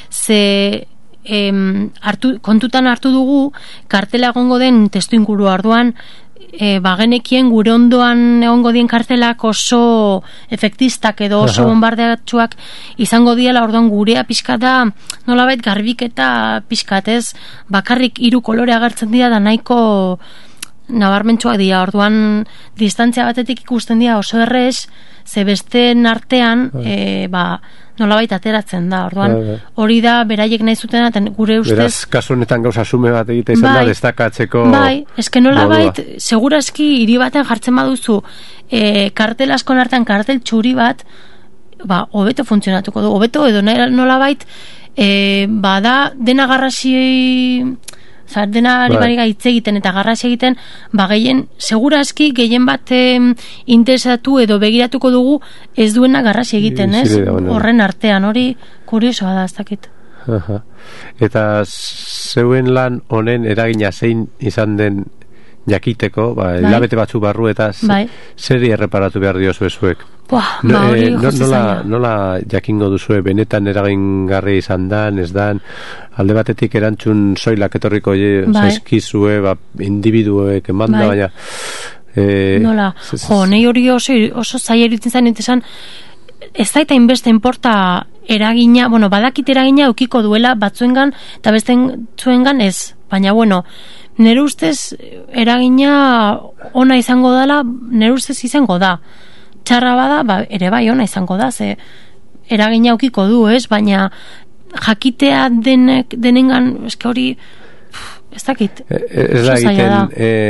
ze em, hartu, kontutan hartu dugu kartela egongo den testu ingurua orduan E, bagenekien gure ondoan egongo dien kartelak oso efektistak edo oso Aha. Bombardeatxuak izango diela, orduan gurea pixka da nolabait garbiketa pixkat, ez? Bakarrik hiru kolore agertzen dira da nahiko nabarmentsuak dira, orduan distantzia batetik ikusten dira oso errez, ze besteen artean e, ba, nolabait ateratzen da, orduan hori da beraiek nahi zutena, gure ustez beraz, kasu honetan gauza sume bat egite izan bai, da destakatzeko bai, eske nolabait segurazki hiri baten jartzen baduzu e, kartel askon artean kartel txuri bat ba, hobeto funtzionatuko du, hobeto edo nolabait e, bada dena garrasi Zar, dena ari bari hitz egiten eta garrasi egiten, ba gehien, segurazki gehien bat em, interesatu edo begiratuko dugu ez duena garrasi egiten, ez? Horren artean, hori kuriosoa da, ez dakit. Aha. Eta zeuen lan honen eragina zein izan den jakiteko, ba, bai. Hilabete batzu barru eta bai. Zeri erreparatu behar diozu ezuek. Buah, no, ba, hori no, nola, nola jakingo duzue benetan eragingarri izan dan, ez dan, alde batetik erantzun soilak etorriko bai. Zaizkizue, ba, individuek emanda, bai. Baina... Eh, nola, jo, nahi hori oso, oso zaila iritzen zain, entesan, ez daita inbeste inporta eragina, bueno, badakit eragina eukiko duela batzuengan, eta besten zuengan ez, baina, bueno, nire ustez eragina ona izango dela, nire ustez izango da. Txarra bada, ba, ere bai ona izango da, ze eragina eukiko du, ez? Baina jakitea denek, denengan, eske hori, ez dakit. Ez da egiten,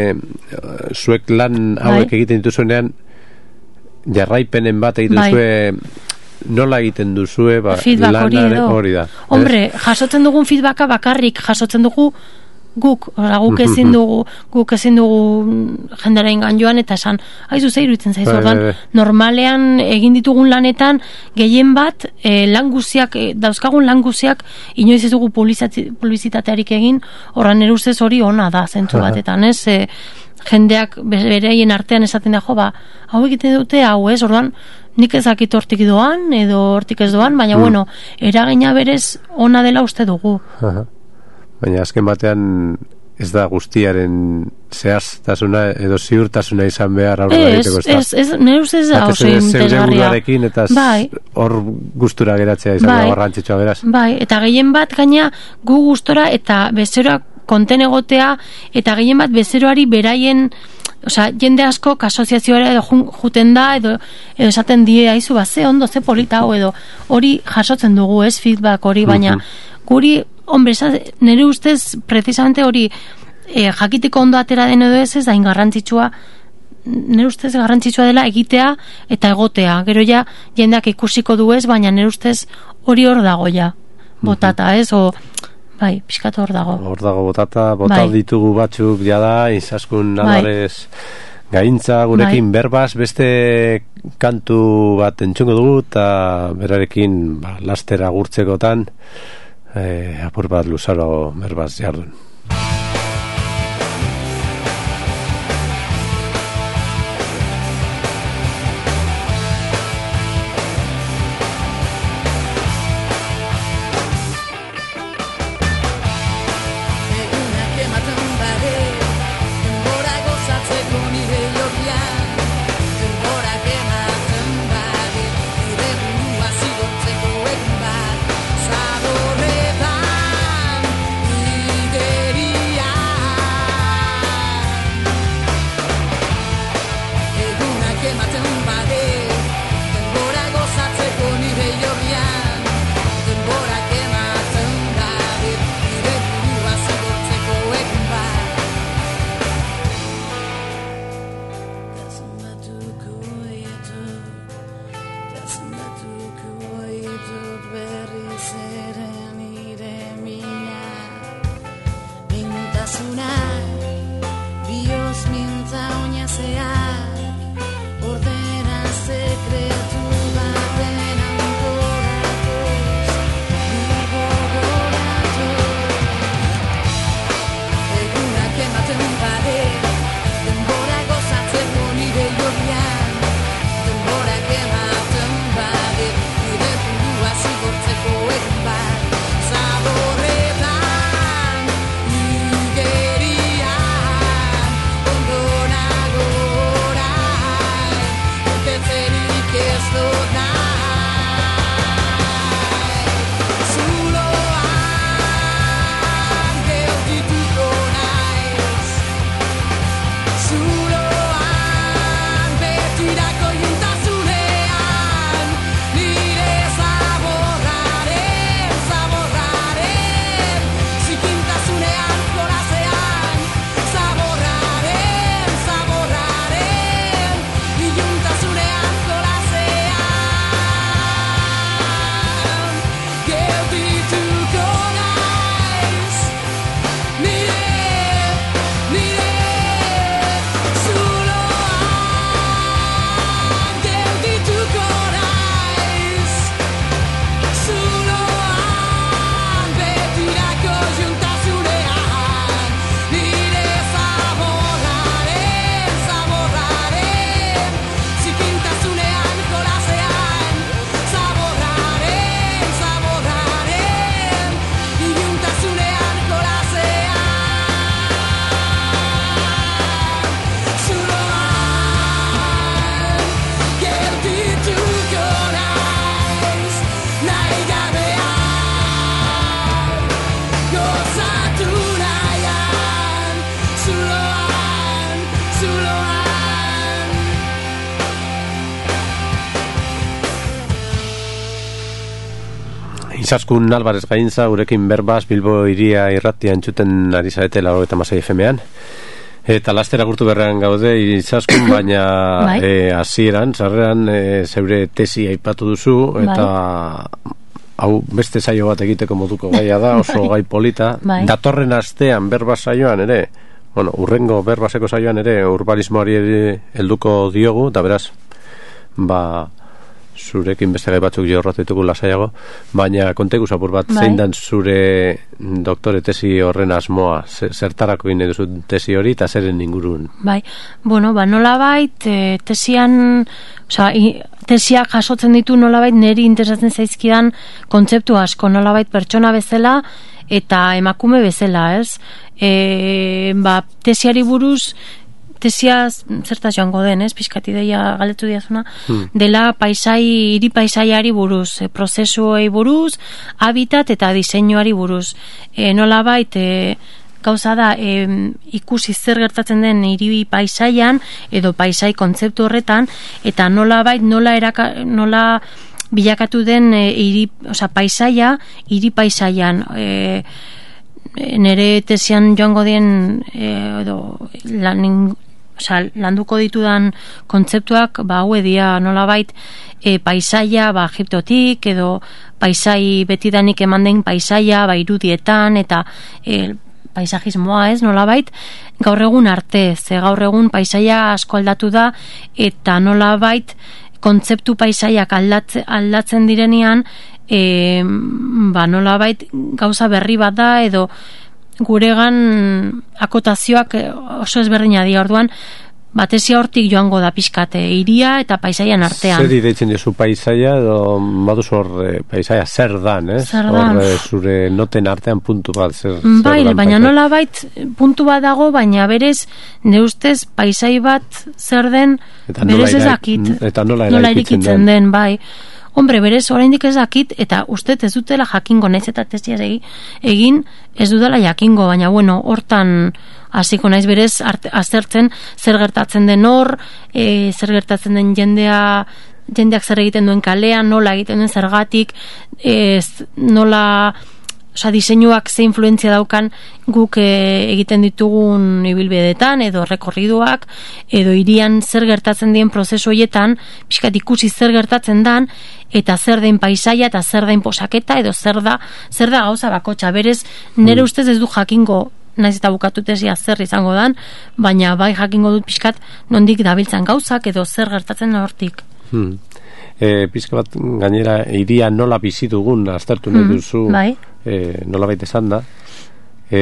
e, zuek lan hauek bai? Egiten dituzuenean, jarraipenen bat egiten bai. Zue, nola egiten duzue, ba, lanaren hori da. Hombre, ez? Jasotzen dugun feedbacka bakarrik, jasotzen dugu guk, ora, guk ezin dugu, guk ezin dugu jendera ingan joan eta esan, haizu zeiru itzen zaizu, ordan, normalean egin ditugun lanetan, gehien bat, e, lan guziak, e, dauzkagun lan guziak, inoiz ez dugu publizitatearik egin, horran eruzez hori ona da, zentzu batetan, ez? E, jendeak bereien artean esaten da, jo, ba, hau egiten dute, hau ez, ordan, nik ezakit hortik doan, edo hortik ez doan, baina, mm. bueno, eragina berez ona dela uste dugu. Aha. Baina azken batean ez da guztiaren zehaztasuna edo ziurtasuna izan behar aurrera egiteko ez da. Ez, ez, nire ustez da oso interesgarria. Eta bai. Hor gustura geratzea izan bai. Da garrantzitsua beraz. Bai, eta gehien bat gaina gu gustora eta bezeroak konten egotea eta gehien bat bezeroari beraien, osea, jende asko asoziazioa edo juten da edo, edo esaten die aizu ba, ze ondo, ze polita hau edo hori jasotzen dugu ez feedback hori, baina guri hombre, nire ustez, precisamente hori e, jakitiko ondo atera den edo ez ez da ingarrantzitsua, nire ustez garrantzitsua dela egitea eta egotea, gero ja jendeak ikusiko du ez, baina nire ustez hori hor dago ja, botata ez, o bai, pixkatu hor dago. Hor dago botata, botat bai. Ditugu batzuk jada, izaskun nadarez bai. Gaintza gurekin bai. Berbaz, beste kantu bat entzungo dugu eta berarekin ba, laster agurtzekotan Eh, apur bat luzaro berbaz jardun. Get Izaskun Alvarez Gaintza, gurekin berbaz, Bilbo iria irratia entzuten ari zarete laurogeita hamasei F M-an. Eta laster agurtu berrean gaude, Izaskun, baina e, hasieran, sarreran, e, zeure tesi aipatu duzu, eta bai. Hau beste saio bat egiteko moduko gaia da, oso gai polita. Bai. Datorren astean berba saioan ere, bueno, urrengo berbaseko saioan ere, urbanismoari helduko diogu, da beraz, ba... zurekin beste gai batzuk jorratu ditugu lasaiago, baina kontegu zapur bat, bai. Zein dan zure doktore tesi horren asmoa, zertarako gine duzu tesi hori eta zeren ingurun? Bai, bueno, ba, nolabait e, tesian, oza, tesiak jasotzen ditu nolabait niri interesatzen zaizkidan kontzeptu asko, nolabait pertsona bezala eta emakume bezala, ez? E, ba, tesiari buruz tesia zertaz joango den, ez? Pizkati deia galdetu diazuna, hmm. dela paisai, hiri paisaiari buruz, e, prozesuei buruz, habitat eta diseinuari buruz. E, nolabait, e, gauza da, e, ikusi zer gertatzen den hiri paisaian, edo paisai kontzeptu horretan, eta nolabait, nola eraka, nola bilakatu den e, hiri, oza, paisaia, hiri paisaian, e, nere tesian joango den, e, edo, lan, Osa, landuko ditudan kontzeptuak, ba, hau edia nolabait e, paisaia, ba, Egiptotik, edo paisai betidanik eman den paisaia, ba, irudietan, eta e, paisajismoa, ez, nolabait, gaur egun arte, ze gaur egun paisaia asko aldatu da, eta nolabait kontzeptu paisaiak aldatze, aldatzen direnean, e, ba, nolabait gauza berri bat da, edo guregan akotazioak oso ezberdina dira, orduan batesia hortik joango da pixkate, hiria eta paisaian artean. Zer direitzen duzu paisaia, edo baduz hor e, paisaia zer dan, ez? Zer dan. Hor e, zure noten artean puntu bat, zer, bai, zer dan baina nola bait puntu bat dago, baina berez ne ustez paisai bat zer den eta berez ez dakit. Eta nola nola eraikitzen den. den, bai. Hombre, berez, oraindik ez dakit, eta uste ez dutela jakingo, naiz eta testiaz egin, ez dutela jakingo, baina bueno, hortan hasiko naiz berez art, aztertzen zer gertatzen den hor, e, zer gertatzen den jendea, jendeak zer egiten duen kalean, nola egiten duen zergatik, e, nola... Osa, diseinuak ze influentzia daukan guk e, egiten ditugun ibilbideetan, edo rekorriduak, edo hirian zer gertatzen dien prozesu horietan, pixkat ikusi zer gertatzen dan, eta zer den paisaia, eta zer den posaketa, edo zer da, zer da gauza bakotxa. Berez, nire ustez ez du jakingo, naiz eta bukatu tesia zer izango dan, baina bai jakingo dut pixkat nondik dabiltzan gauzak, edo zer gertatzen hortik. Hmm. E, pizka bat gainera hiria nola bizi dugun aztertu nahi duzu, bai. e, nola baita esan da, e,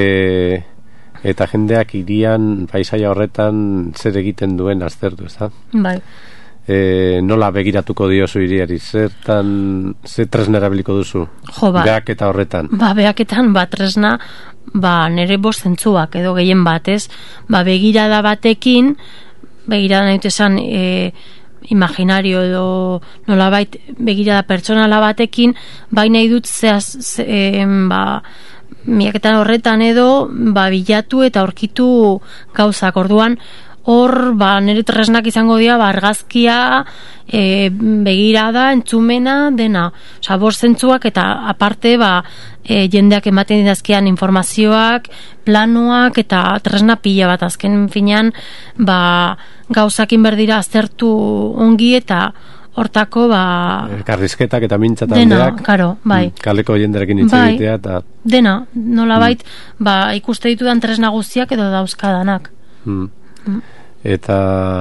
eta jendeak hirian paisaia horretan zer egiten duen aztertu, ez da? Bai. E, nola begiratuko diozu hiriari, zertan, zer tresna erabiliko duzu? Jo, ba, behaketa horretan. Ba, behaketan, ba, tresna, ba, nere bost zentzuak, edo gehien bat, ez? Ba, begirada batekin, begirada nahi esan, e, imaginario edo nolabait begirada pertsonala batekin, bai nahi dut zehaz, ze, e, ba, miaketan horretan edo, ba, bilatu eta aurkitu gauzak, orduan, hor, ba, nire tresnak izango dira, ba, argazkia, e, begirada, entzumena, dena. Osa, bost zentzuak eta aparte, ba, e, jendeak ematen didazkian informazioak, planuak eta tresna pila bat, azken finean, ba, gauzakin berdira aztertu ongi eta hortako, ba... Karrizketak eta mintza dena, taldeak. Karo, bai. Kaleko jenderekin hitz bai, egitea eta... Dena, nolabait, mm. ba, ikuste ditudan tresna guztiak edo dauzkadanak. Mm. Mm. Eta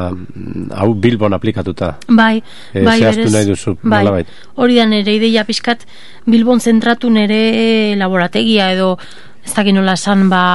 hau Bilbon aplikatuta. Bai, e, bai, zehaztu nahi duzu, bai, nolabait. Hori da nire ideia pixkat Bilbon zentratu nire laborategia edo ez dakit nola esan, ba,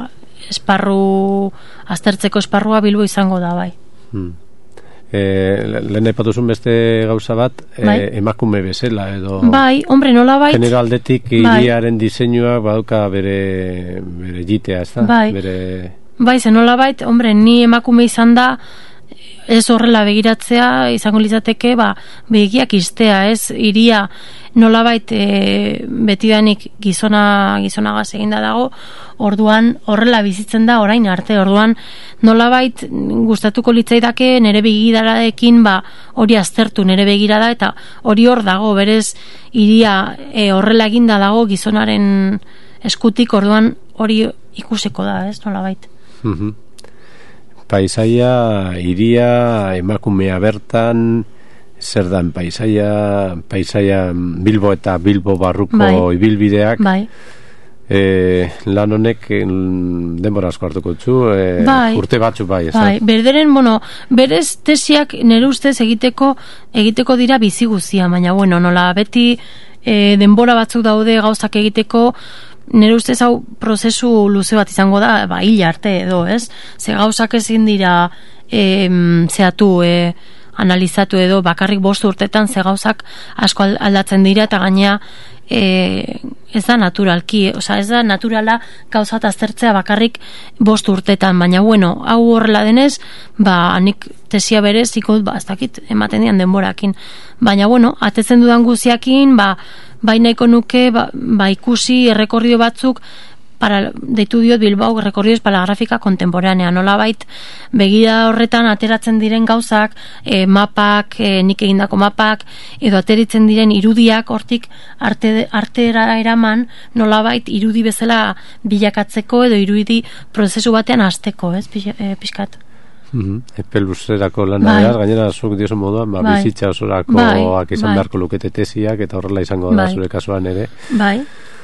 esparru, aztertzeko esparrua Bilbo izango da, bai. Hmm. E, lehen aipatuzun beste gauza bat, bai. e, emakume bezala edo... Bai, hombre, nola bait... Genero aldetik hiriaren bai. Diseinua badauka bere, bere jitea, ez da? Bai. Bere... Bai, zen nola bait, hombre, ni emakume izan da, ez horrela begiratzea izango litzateke ba, begiak iztea, ez, iria nolabait e, betidanik gizona gizonagaz eginda dago, orduan horrela bizitzen da orain arte, orduan nolabait gustatuko litzaidake nere begiradarekin ba, hori aztertu nere begirada eta hori hor dago, berez iria e, horrela eginda dago gizonaren eskutik, orduan hori ikusiko da, ez, nolabait. Mhm. Paisaia, iria, emakumea bertan, zer dan paisaia, paisaia Bilbo eta Bilbo barruko bai. Ibilbideak, bai. E, lan honek denbora asko hartuko txu, e, bai. urte batzu bai, ez? Bai, berderen, bueno, berez tesiak nire ustez egiteko egiteko dira bizi guztia, baina bueno, nola beti e, denbora batzuk daude gauzak egiteko, nire ustez hau prozesu luze bat izango da, ba, hila arte edo, ez? Ze gauzak ezin dira e, zehatu, e, analizatu edo bakarrik bost urtetan ze gauzak asko aldatzen dira eta gainea e, ez da naturalki, osea ez da naturala gauzat aztertzea bakarrik bost urtetan, baina bueno, hau horrela denez, ba nik tesia berez ikut, ba ez dakit ematen dian denborakin, baina bueno, atetzen dudan guziakin, ba bai nahiko nuke ba, ba ikusi errekordio batzuk para deitu diot Bilbao recorridos para la gráfica contemporánea, nolabait begira horretan ateratzen diren gauzak, e, mapak, e, nik egindako mapak, edo ateritzen diren irudiak hortik arte, artera eraman, nolabait irudi bezala bilakatzeko edo irudi prozesu batean hasteko, ez, pixkat. Mm-hmm. Epe luzerako lana bai. Behar, gainera zuk diosun moduan, ba, bai. Bizitza osorakoak bai. Izan bai. Beharko lukete tesiak, eta horrela izango bai. Da zure kasuan ere. Bai.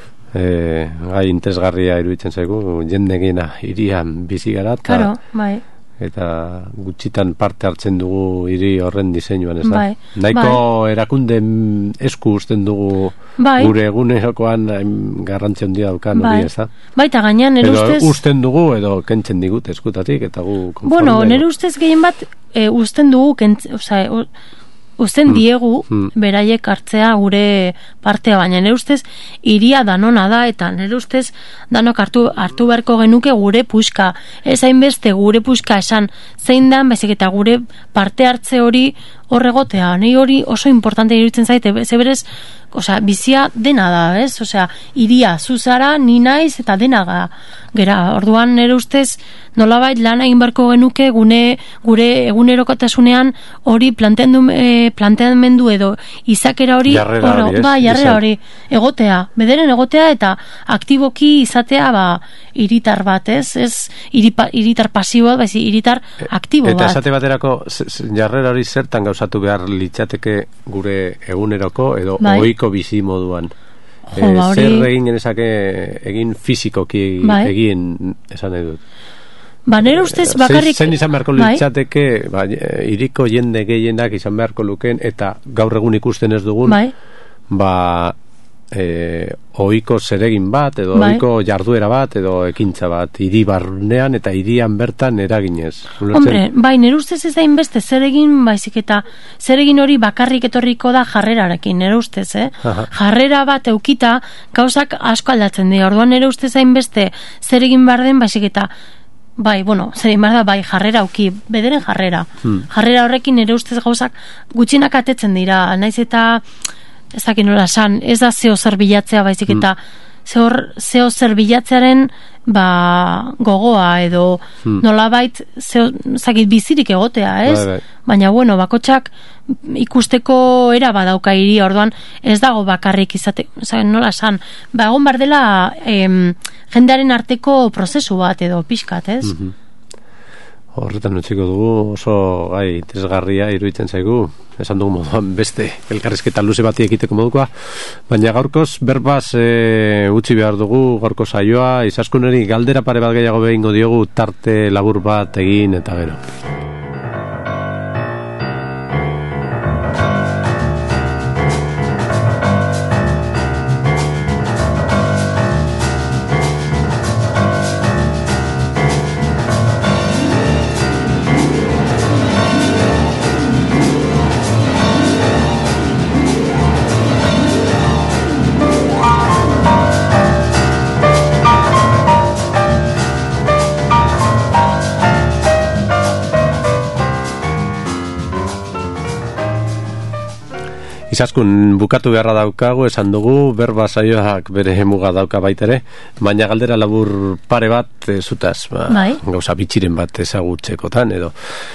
Eh, gai interesgarria iruditzen zaigu, jende gena irian bizi gara eta, claro, bai. Eta gutxitan parte hartzen dugu hiri horren diseinuan, ez da? Bai. Nahiko bai. Erakunde esku uzten dugu bai. Gure egunerokoan garrantzia handia daukan bai. Hori, ez da? Bai, eta gainean nire ustez... Edo uzten dugu edo kentzen digut eskutatik eta gu konforme... Bueno, nire ustez gehien bat e, uzten dugu, kent, oza, o, uzten mm. diegu mm. beraiek hartzea gure partea, baina nire ustez iria danona da eta nire ustez danok hartu, hartu beharko genuke gure puska, ez hainbeste gure puska esan zein dan, baizik eta gure parte hartze hori horregotea, nahi hori oso importante iruditzen zaite, ze berez, osea, bizia dena da, ez? Osea, iria zuzara, ni naiz eta denaga gera, orduan nire ustez nolabait lan egin beharko genuke gune, gure egunerokotasunean hori planteamendu, e, planteamendu edo izakera hori jarrera orro, hori, ba, jarrera hori egotea, bederen egotea eta aktiboki izatea ba, iritar bat, ez? Ez iripa, iritar pasibo bat, baizik iritar aktibo eta bat. Eta esate baterako jarrera hori zertan gauzatu behar litzateke gure eguneroko edo bai. Ohiko bizi moduan. Jo, e, ba, zer egin genezake egin fizikoki bai. Egin esan nahi dut. Ba, nire ustez bakarrik... Zein izan beharko litzateke, bai? Ba, iriko jende gehienak izan beharko lukeen, eta gaur egun ikusten ez dugun, bai? Ba, e, ohiko zeregin bat, edo bai? Ohiko jarduera bat, edo ekintza bat, hiri barnean eta hirian bertan eraginez. Hombre, bai, nire ustez ez da inbeste zeregin, baizik eta zeregin hori bakarrik etorriko da jarrerarekin, nire ustez, eh? Aha. Jarrera bat eukita, gauzak asko aldatzen dira, orduan nire ustez hainbeste zeregin behar den, baizik eta bai, bueno, zer da, bai, jarrera auki, bederen jarrera. Hmm. Jarrera horrekin nire ustez gauzak gutxinak atetzen dira, naiz eta ez dakit nola esan, ez da zeo zer bilatzea, baizik eta hmm. zeo zer bilatzearen ba, gogoa edo hmm. nolabait zeo, zakit bizirik egotea, ez? Bai, bai. Baina, bueno, bakotxak ikusteko era badauka hiri, orduan ez dago bakarrik izate, nola esan, ba, egon bar dela em, jendearen arteko prozesu bat edo pixkat, ez? Mm-hmm. Horretan utziko dugu, oso gai interesgarria iruditzen zaigu, esan dugu moduan beste elkarrizketa luze bati ekiteko modukoa, baina gaurkoz berbaz e, utzi behar dugu gaurko saioa, Izaskuneri galdera pare bat gehiago behingo diogu tarte labur bat egin eta gero. Izaskun bukatu beharra daukagu, esan dugu, berba saioak bere muga dauka baitere, baina galdera labur pare bat e, zutaz, ba, bai. Gauza bitxiren bat ezagutzekotan, edo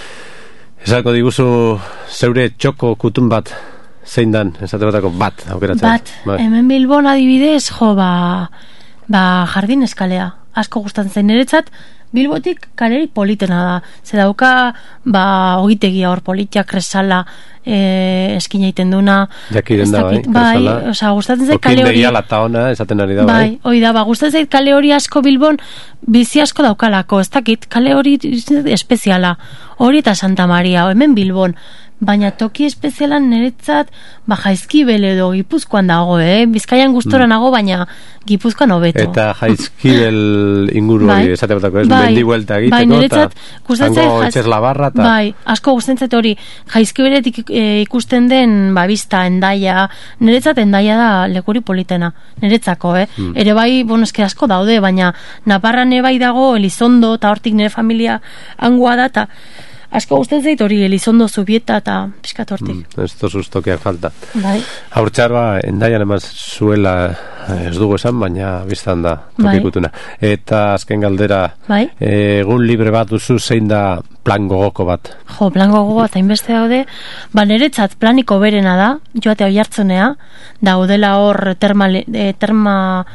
esako diguzu zeure txoko kutun bat zein dan, esate batako bat aukeratzen. Bat, bai. Hemen Bilbon adibidez, jo, ba, ba jardin eskalea, asko gustatzen zain niretzat, Bilbotik kaleri politena da. Ze dauka, ba, ogitegia hor politia, kresala, e, eskina iten duna. Jakiren da, bai, kresala. Bai, oza, gustatzen zait kale hori. Okin ta ona, esaten ari da, bai. Bai, hori da, ba, gustatzen zait kale hori asko Bilbon, bizi asko daukalako, ez dakit, kale hori espeziala. Hori eta Santa Maria, hemen Bilbon. Baina toki espezialan niretzat, ba, Jaizkibel edo Gipuzkoan dago, eh? Bizkaian gustora mm. nago, baina Gipuzkoan hobeto. Eta Jaizkibel inguru hori, bai. Esate batako, ez? Bai. Mendi huelta egiteko, bai, niretzat, eta hango etxez labarra, eta... Bai, asko gustatzen hori, Jaizkibeletik e, ikusten den, ba, bizta, Endaia, niretzat Endaia da lekuri politena, niretzako, eh? Mm. Ere bai, bueno, eske asko daude, baina Naparran bai dago, Elizondo, eta hortik nire familia hangoa da, eta asko gustatzen zait hori, Elizondo, Zubieta eta pixkat hortik. Mm, ez tozuz tokiak falta. Bai. Haurtxar ba, Endaian emaz zuela ez dugu esan, baina biztan da tokikutuna. Bai. Eta azken galdera, bai. Egun libre bat duzu zein da plan gogoko bat? Jo, plan gogoko bat, hainbeste daude. Ba, niretzat planiko berena da, joatea oihartzunea, daudela hor terma... E, terma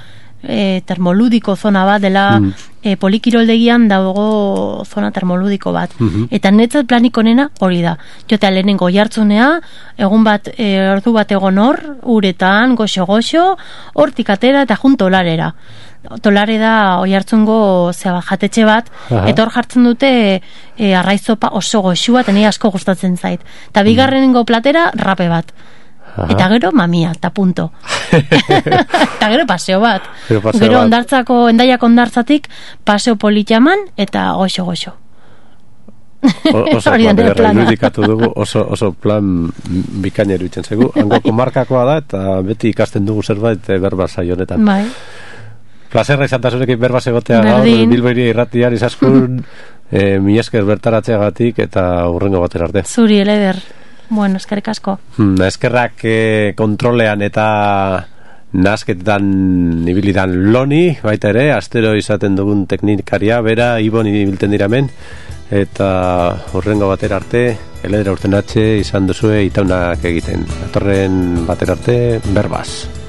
E, termoludiko zona bat dela mm. e, polikiroldegian dago zona termoludiko bat mm-hmm. Eta netzat planik onena hori da jotea lehenengo jartzunea egun bat e, ordu bat egon hor uretan, goxo-goxo hortik atera eta jun tolarera tolare da oi hartzungo zea jatetxe bat aha. Eta hor jartzen dute e, arraizopa oso goxua eta nire asko gustatzen zait eta bigarrenengo platera rape bat aha. Eta gero mamia, eta punto. Eta gero paseo bat. Gero, paseo gero bat. Ondartzako, Endaiak ondartzatik, paseo politxaman, eta goxo-goxo. Oso plan irudikatu dugu, oso, oso plan bikaina iruditzen zegu. Angoko markakoa da, eta beti ikasten dugu zerbait berba saionetan. Bai. Plazerra izantasunekin berba egotea gaur, Bilboiri irratian izaskun, eh, mi esker bertaratzeagatik, eta hurrengo batera arte. Zuri, eleder. Bueno, eskerrik asko. Hmm, eskerrak eh, kontrolean eta nasketan ibilidan loni, baita ere, astero izaten dugun teknikaria, bera, Ibon ibilten diramen, eta horrengo batera arte, eledera urten atxe, izan duzue itaunak egiten. Atorren batera arte, berbaz.